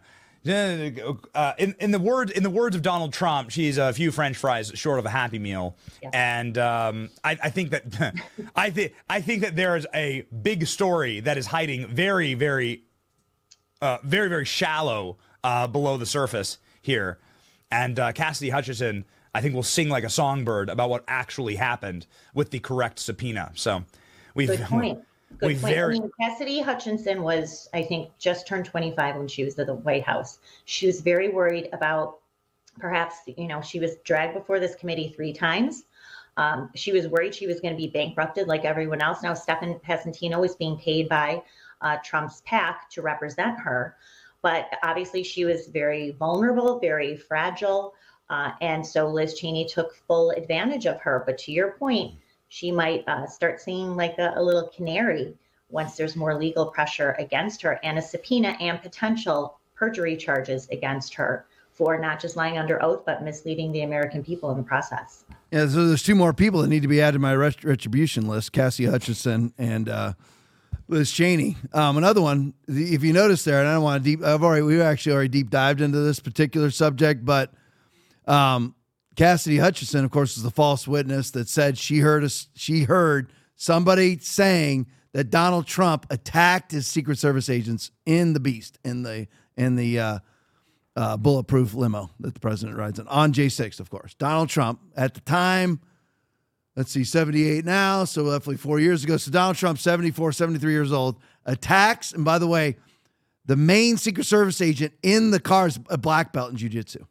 uh, in in the words in the words of Donald Trump, she's a few French fries short of a Happy Meal, yeah. and um, I, I think that I think I think that there is a big story that is hiding very, very, uh, very, very shallow uh, below the surface here, and uh, Cassidy Hutchinson, I think, will sing like a songbird about what actually happened with the correct subpoena. So we've.
Good point. Good
we
point.
very
I mean, Cassidy Hutchinson was, I think, just turned twenty-five when she was at the White House. She was very worried about perhaps, you know, she was dragged before this committee three times. Um, she was worried she was going to be bankrupted like everyone else. Now, Stefan Passantino is being paid by uh, Trump's PAC to represent her. But obviously, she was very vulnerable, very fragile. Uh, and so Liz Cheney took full advantage of her. But to your point, she might uh, start singing like a, a little canary once there's more legal pressure against her and a subpoena and potential perjury charges against her for not just lying under oath, but misleading the American people in the process.
Yeah, so there's two more people that need to be added to my ret- retribution list, Cassie Hutchinson and uh, Liz Cheney. Um, another one, the, if you notice there, and I don't want to deep, I've already, we've actually already deep dived into this particular subject, but um, Cassidy Hutchinson, of course, is the false witness that said she heard us. She heard somebody saying that Donald Trump attacked his Secret Service agents in the Beast, in the in the uh, uh, bulletproof limo that the president rides in on J six. Of course, Donald Trump at the time. Let's see, seventy-eight now, so roughly four years ago. So Donald Trump, seventy-four, seventy-three years old, attacks. And by the way, the main Secret Service agent in the car is a black belt in jiu-jitsu.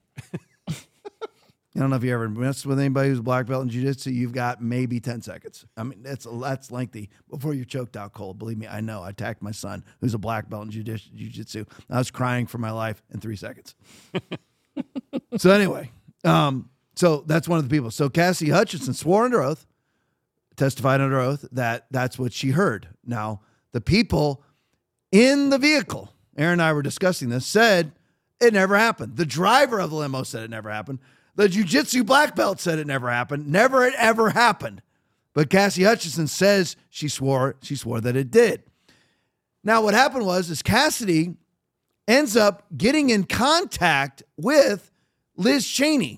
I don't know if you ever messed with anybody who's a black belt in jiu-jitsu. You've got maybe ten seconds. I mean, that's that's lengthy before you're choked out cold. Believe me, I know. I attacked my son, who's a black belt in jiu-jitsu. I was crying for my life in three seconds. So anyway, um, so that's one of the people. So Cassie Hutchinson swore under oath, testified under oath that that's what she heard. Now, the people in the vehicle, Aaron and I were discussing this, said it never happened. The driver of the limo said it never happened. The jiu-jitsu black belt said it never happened. Never it ever happened. But Cassie Hutchinson says she swore she swore that it did. Now what happened was is Cassidy ends up getting in contact with Liz Cheney.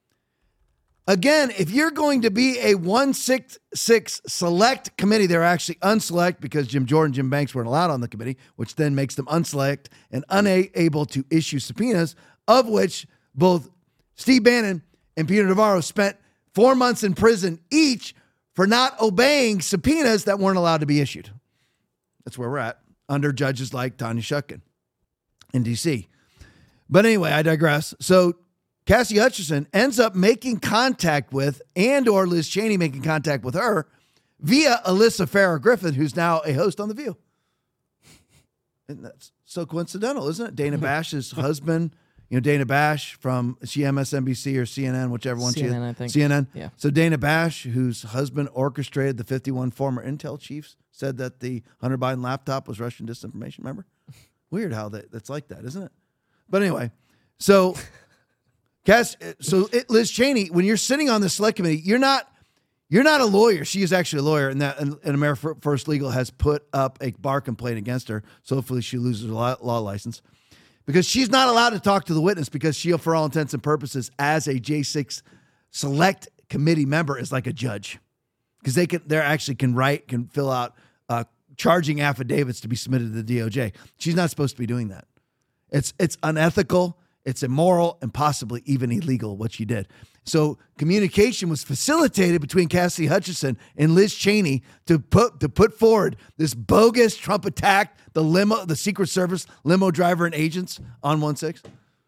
Again, if you're going to be a one sixty-six select committee, they're actually unselect because Jim Jordan, Jim Banks weren't allowed on the committee, which then makes them unselect and unable to issue subpoenas, of which both Steve Bannon and Peter Navarro spent four months in prison each for not obeying subpoenas that weren't allowed to be issued. That's where we're at, under judges like Tanya Chutkan in D C. But anyway, I digress. So Cassie Hutchinson ends up making contact with, and or Liz Cheney making contact with her via Alyssa Farrah Griffin, who's now a host on The View. And that's so coincidental, isn't it? Dana Bash's husband, You know, Dana Bash from is she M S N B C or C N N, whichever one
C N N,
she is.
I think.
C N N?
Yeah.
So Dana Bash, whose husband orchestrated the fifty-one former Intel chiefs, said that the Hunter Biden laptop was Russian disinformation. Remember? Weird how that, that's like that, isn't it? But anyway, so Cass, so it, Liz Cheney, when you're sitting on the select committee, you're not you're not a lawyer. She is actually a lawyer, and that and, and America First Legal has put up a bar complaint against her. So hopefully she loses her law, law license. Because she's not allowed to talk to the witness because she, for all intents and purposes, as a J six select committee member, is like a judge. Because they can, they're actually can write, can fill out uh, charging affidavits to be submitted to the D O J. She's not supposed to be doing that. It's it's unethical, it's immoral, and possibly even illegal what she did. So communication was facilitated between Cassidy Hutchinson and Liz Cheney to put to put forward this bogus Trump attack the limo, the Secret Service limo driver and agents on one six.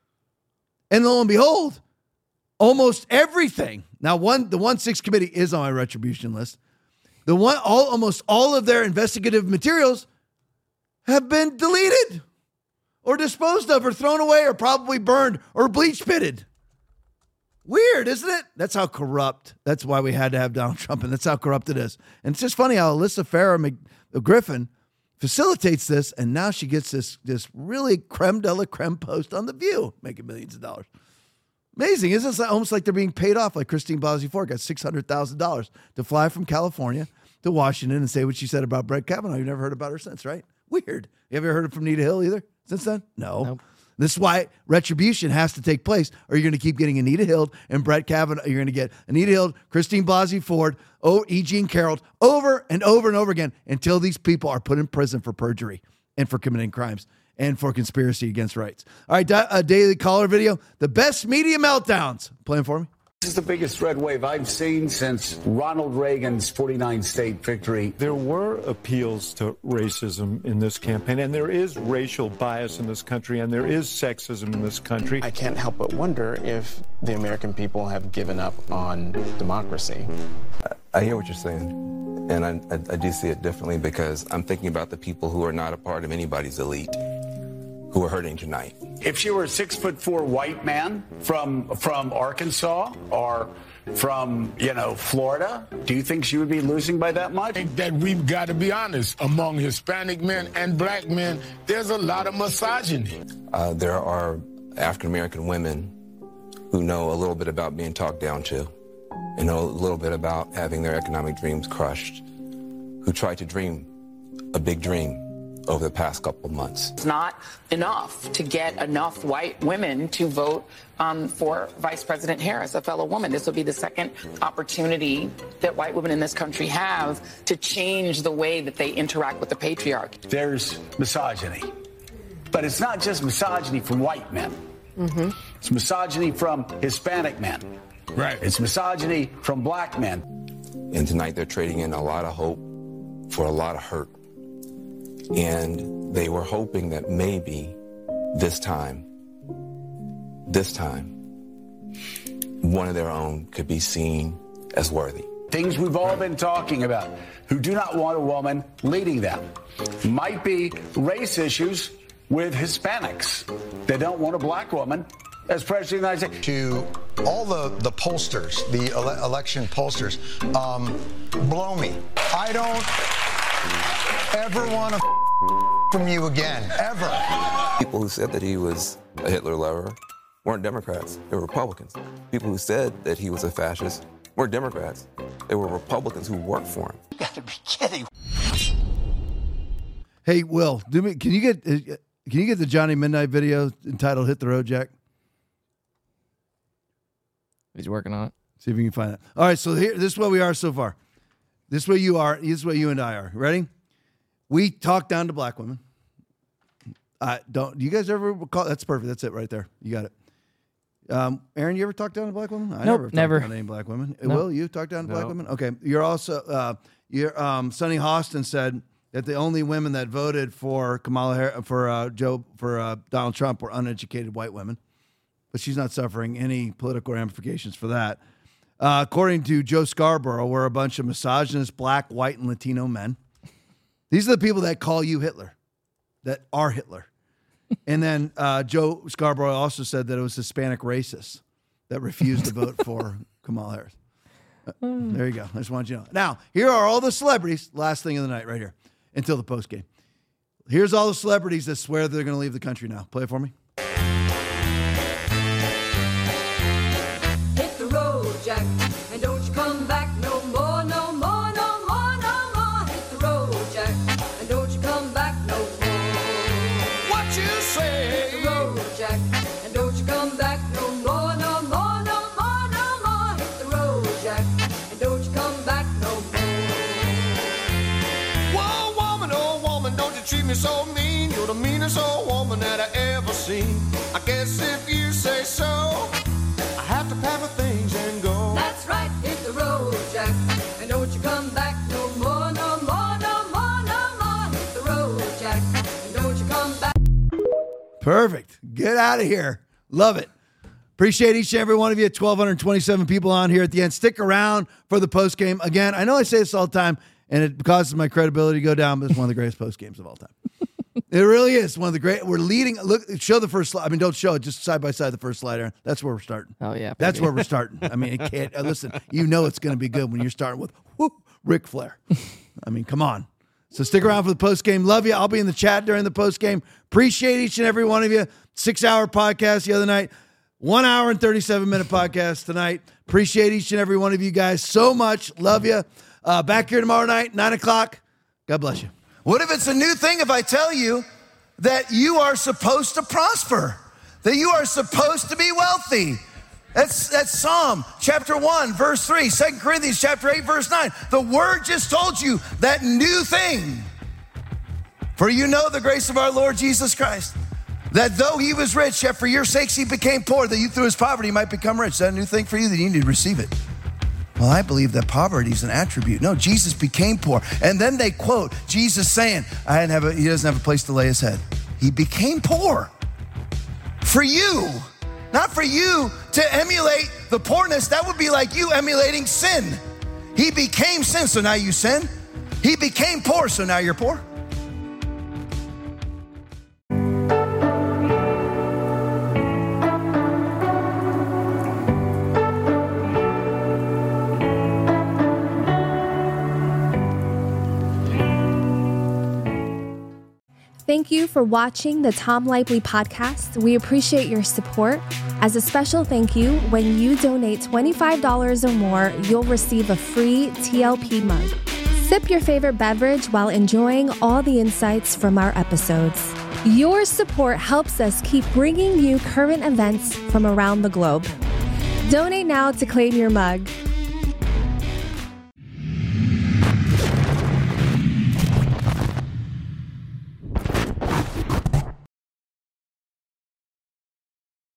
And lo and behold, almost everything. Now, one the one six committee is on my retribution list. The one all almost all of their investigative materials have been deleted or disposed of or thrown away or probably burned or bleach pitted. Weird, isn't it? That's how corrupt. That's why we had to have Donald Trump, and that's how corrupt it is. And it's just funny how Alyssa Farah Mc, Griffin facilitates this, and now she gets this, this really creme de la creme post on The View, making millions of dollars. Amazing. Isn't it almost like they're being paid off, like Christine Blasey Ford got six hundred thousand dollars to fly from California to Washington and say what she said about Brett Kavanaugh. You've never heard about her since, right? Weird. You ever heard from Nita Hill either since then? No. Nope. This is why retribution has to take place, or you're going to keep getting Anita Hill and Brett Kavanaugh. You're going to get Anita Hill, Christine Blasey Ford, oh, E. Jean Carroll over and over and over again until these people are put in prison for perjury and for committing crimes and for conspiracy against rights. All right, a Daily Caller video. The best media meltdowns. Playing for me.
This is the biggest red wave I've seen since Ronald Reagan's forty-nine state victory.
There were appeals to racism in this campaign, and there is racial bias in this country, and there is sexism in this country.
I can't help but wonder if the American people have given up on democracy.
I hear what you're saying, and I, I, I do see it differently because I'm thinking about the people who are not a part of anybody's elite who are hurting tonight.
If you were a six foot four white man from from Arkansas or from, you know, Florida, do you think she would be losing by that much?
I think that we've got to be honest. Among Hispanic men and black men, there's a lot of misogyny.
Uh, there are African-American women who know a little bit about being talked down to and know a little bit about having their economic dreams crushed, who try to dream a big dream over the past couple of months.
It's not enough to get enough white women to vote um, for Vice President Harris, a fellow woman. This will be the second opportunity that white women in this country have to change the way that they interact with the patriarchy.
There's misogyny, but it's not just misogyny from white men.
Mm-hmm.
It's misogyny from Hispanic men.
Right.
It's misogyny from black men.
And tonight they're trading in a lot of hope for a lot of hurt. And they were hoping that maybe this time, this time, one of their own could be seen as worthy.
Things we've all been talking about, who do not want a woman leading them. Might be race issues with Hispanics. They don't want a black woman as president of the United States.
To all the, the pollsters, the ele- election pollsters, um, blow me. I don't ever want to from you again, ever.
People who said that he was a Hitler lover weren't Democrats, they were Republicans. People who said that he was a fascist weren't Democrats, they were Republicans who worked for him.
You gotta be kidding.
Hey, Will, do me. Can you get uh, can you get the Johnny Midnight video entitled "Hit the Road, Jack"?
He's working on it.
See if you can find that. All right, so here, this is where we are so far. This is where you are. This is where you and I are. Ready? We talk down to black women. I don't. Do you guys ever call? That's perfect. That's it right there. You got it. Um, Aaron, you ever talk down to black women? I
nope,
never.
never.
Talked down to any black women.
Nope.
Will you talk down to
No.
black women? Okay. You're also. Uh, you're. Um, Sonny Hostin said that the only women that voted for Kamala Harris, for uh, Joe for uh, Donald Trump were uneducated white women, but she's not suffering any political ramifications for that. Uh, according to Joe Scarborough, we're a bunch of misogynist black, white, and Latino men. These are the people that call you Hitler, that are Hitler. And then uh, Joe Scarborough also said that it was Hispanic racists that refused to vote for Kamala Harris. Uh, there you go. I just wanted you to know. Now, here are all the celebrities. Last thing of the night right here until the post game. Here's all the celebrities that swear they're going to leave the country now. Play it for me.
Hit the road, Jack, and don't you come back no more, no more, no more, no more. Hit the road, Jack, and don't you come back no more. What you say? Hit the road, Jack, and don't you come back no more, no more, no more, no more. Hit the road, Jack, and don't you come back no more.
Whoa, woman, oh woman, don't you treat me so mean. You're the meanest old woman that I ever seen. I guess if you say so, I have to pack my things and go.
That's right, hit the road, Jack, and don't you come back no more, no more, no more, no more. Hit the road, Jack, and don't you come back.
Perfect. Get out of here. Love it. Appreciate each and every one of you. twelve twenty-seven people on here at the end. Stick around for the post game. Again, I know I say this all the time, and it causes my credibility to go down, but it's one of the greatest post games of all time. It really is one of the great. We're leading. Look, show the first slide. I mean, don't show it. Just side by side the first slide, Aaron. That's where we're starting.
Oh yeah,
that's
baby.
where we're starting. I mean, it can't. Uh, listen, you know it's going to be good when you're starting with whoo, Ric Flair. I mean, come on. So stick around for the post game. Love you. I'll be in the chat during the post game. Appreciate each and every one of you. Six hour podcast the other night. One hour and thirty-seven minute podcast tonight. Appreciate each and every one of you guys so much. Love you. Uh, back here tomorrow night, nine o'clock. God bless you.
What if it's a new thing if I tell you that you are supposed to prosper, that you are supposed to be wealthy? That's that's Psalm chapter one, verse three, Second Corinthians chapter eight, verse nine. The word just told you that new thing. For you know the grace of our Lord Jesus Christ, that though he was rich, yet for your sakes he became poor, that you through his poverty might become rich. Is that a new thing for you? That you need to receive it. Well, I believe that poverty is an attribute. No, Jesus became poor. And then they quote Jesus saying, I didn't have a, he doesn't have a place to lay his head. He became poor for you, not for you to emulate the poorness. That would be like you emulating sin. He became sin, so now you sin. He became poor, so now you're poor.
Thank you for watching the Tom Lively podcast. We appreciate your support. As a special thank you, when you donate twenty-five dollars or more, you'll receive a free T L P mug. Sip your favorite beverage while enjoying all the insights from our episodes. Your support helps us keep bringing you current events from around the globe. Donate now to claim your mug.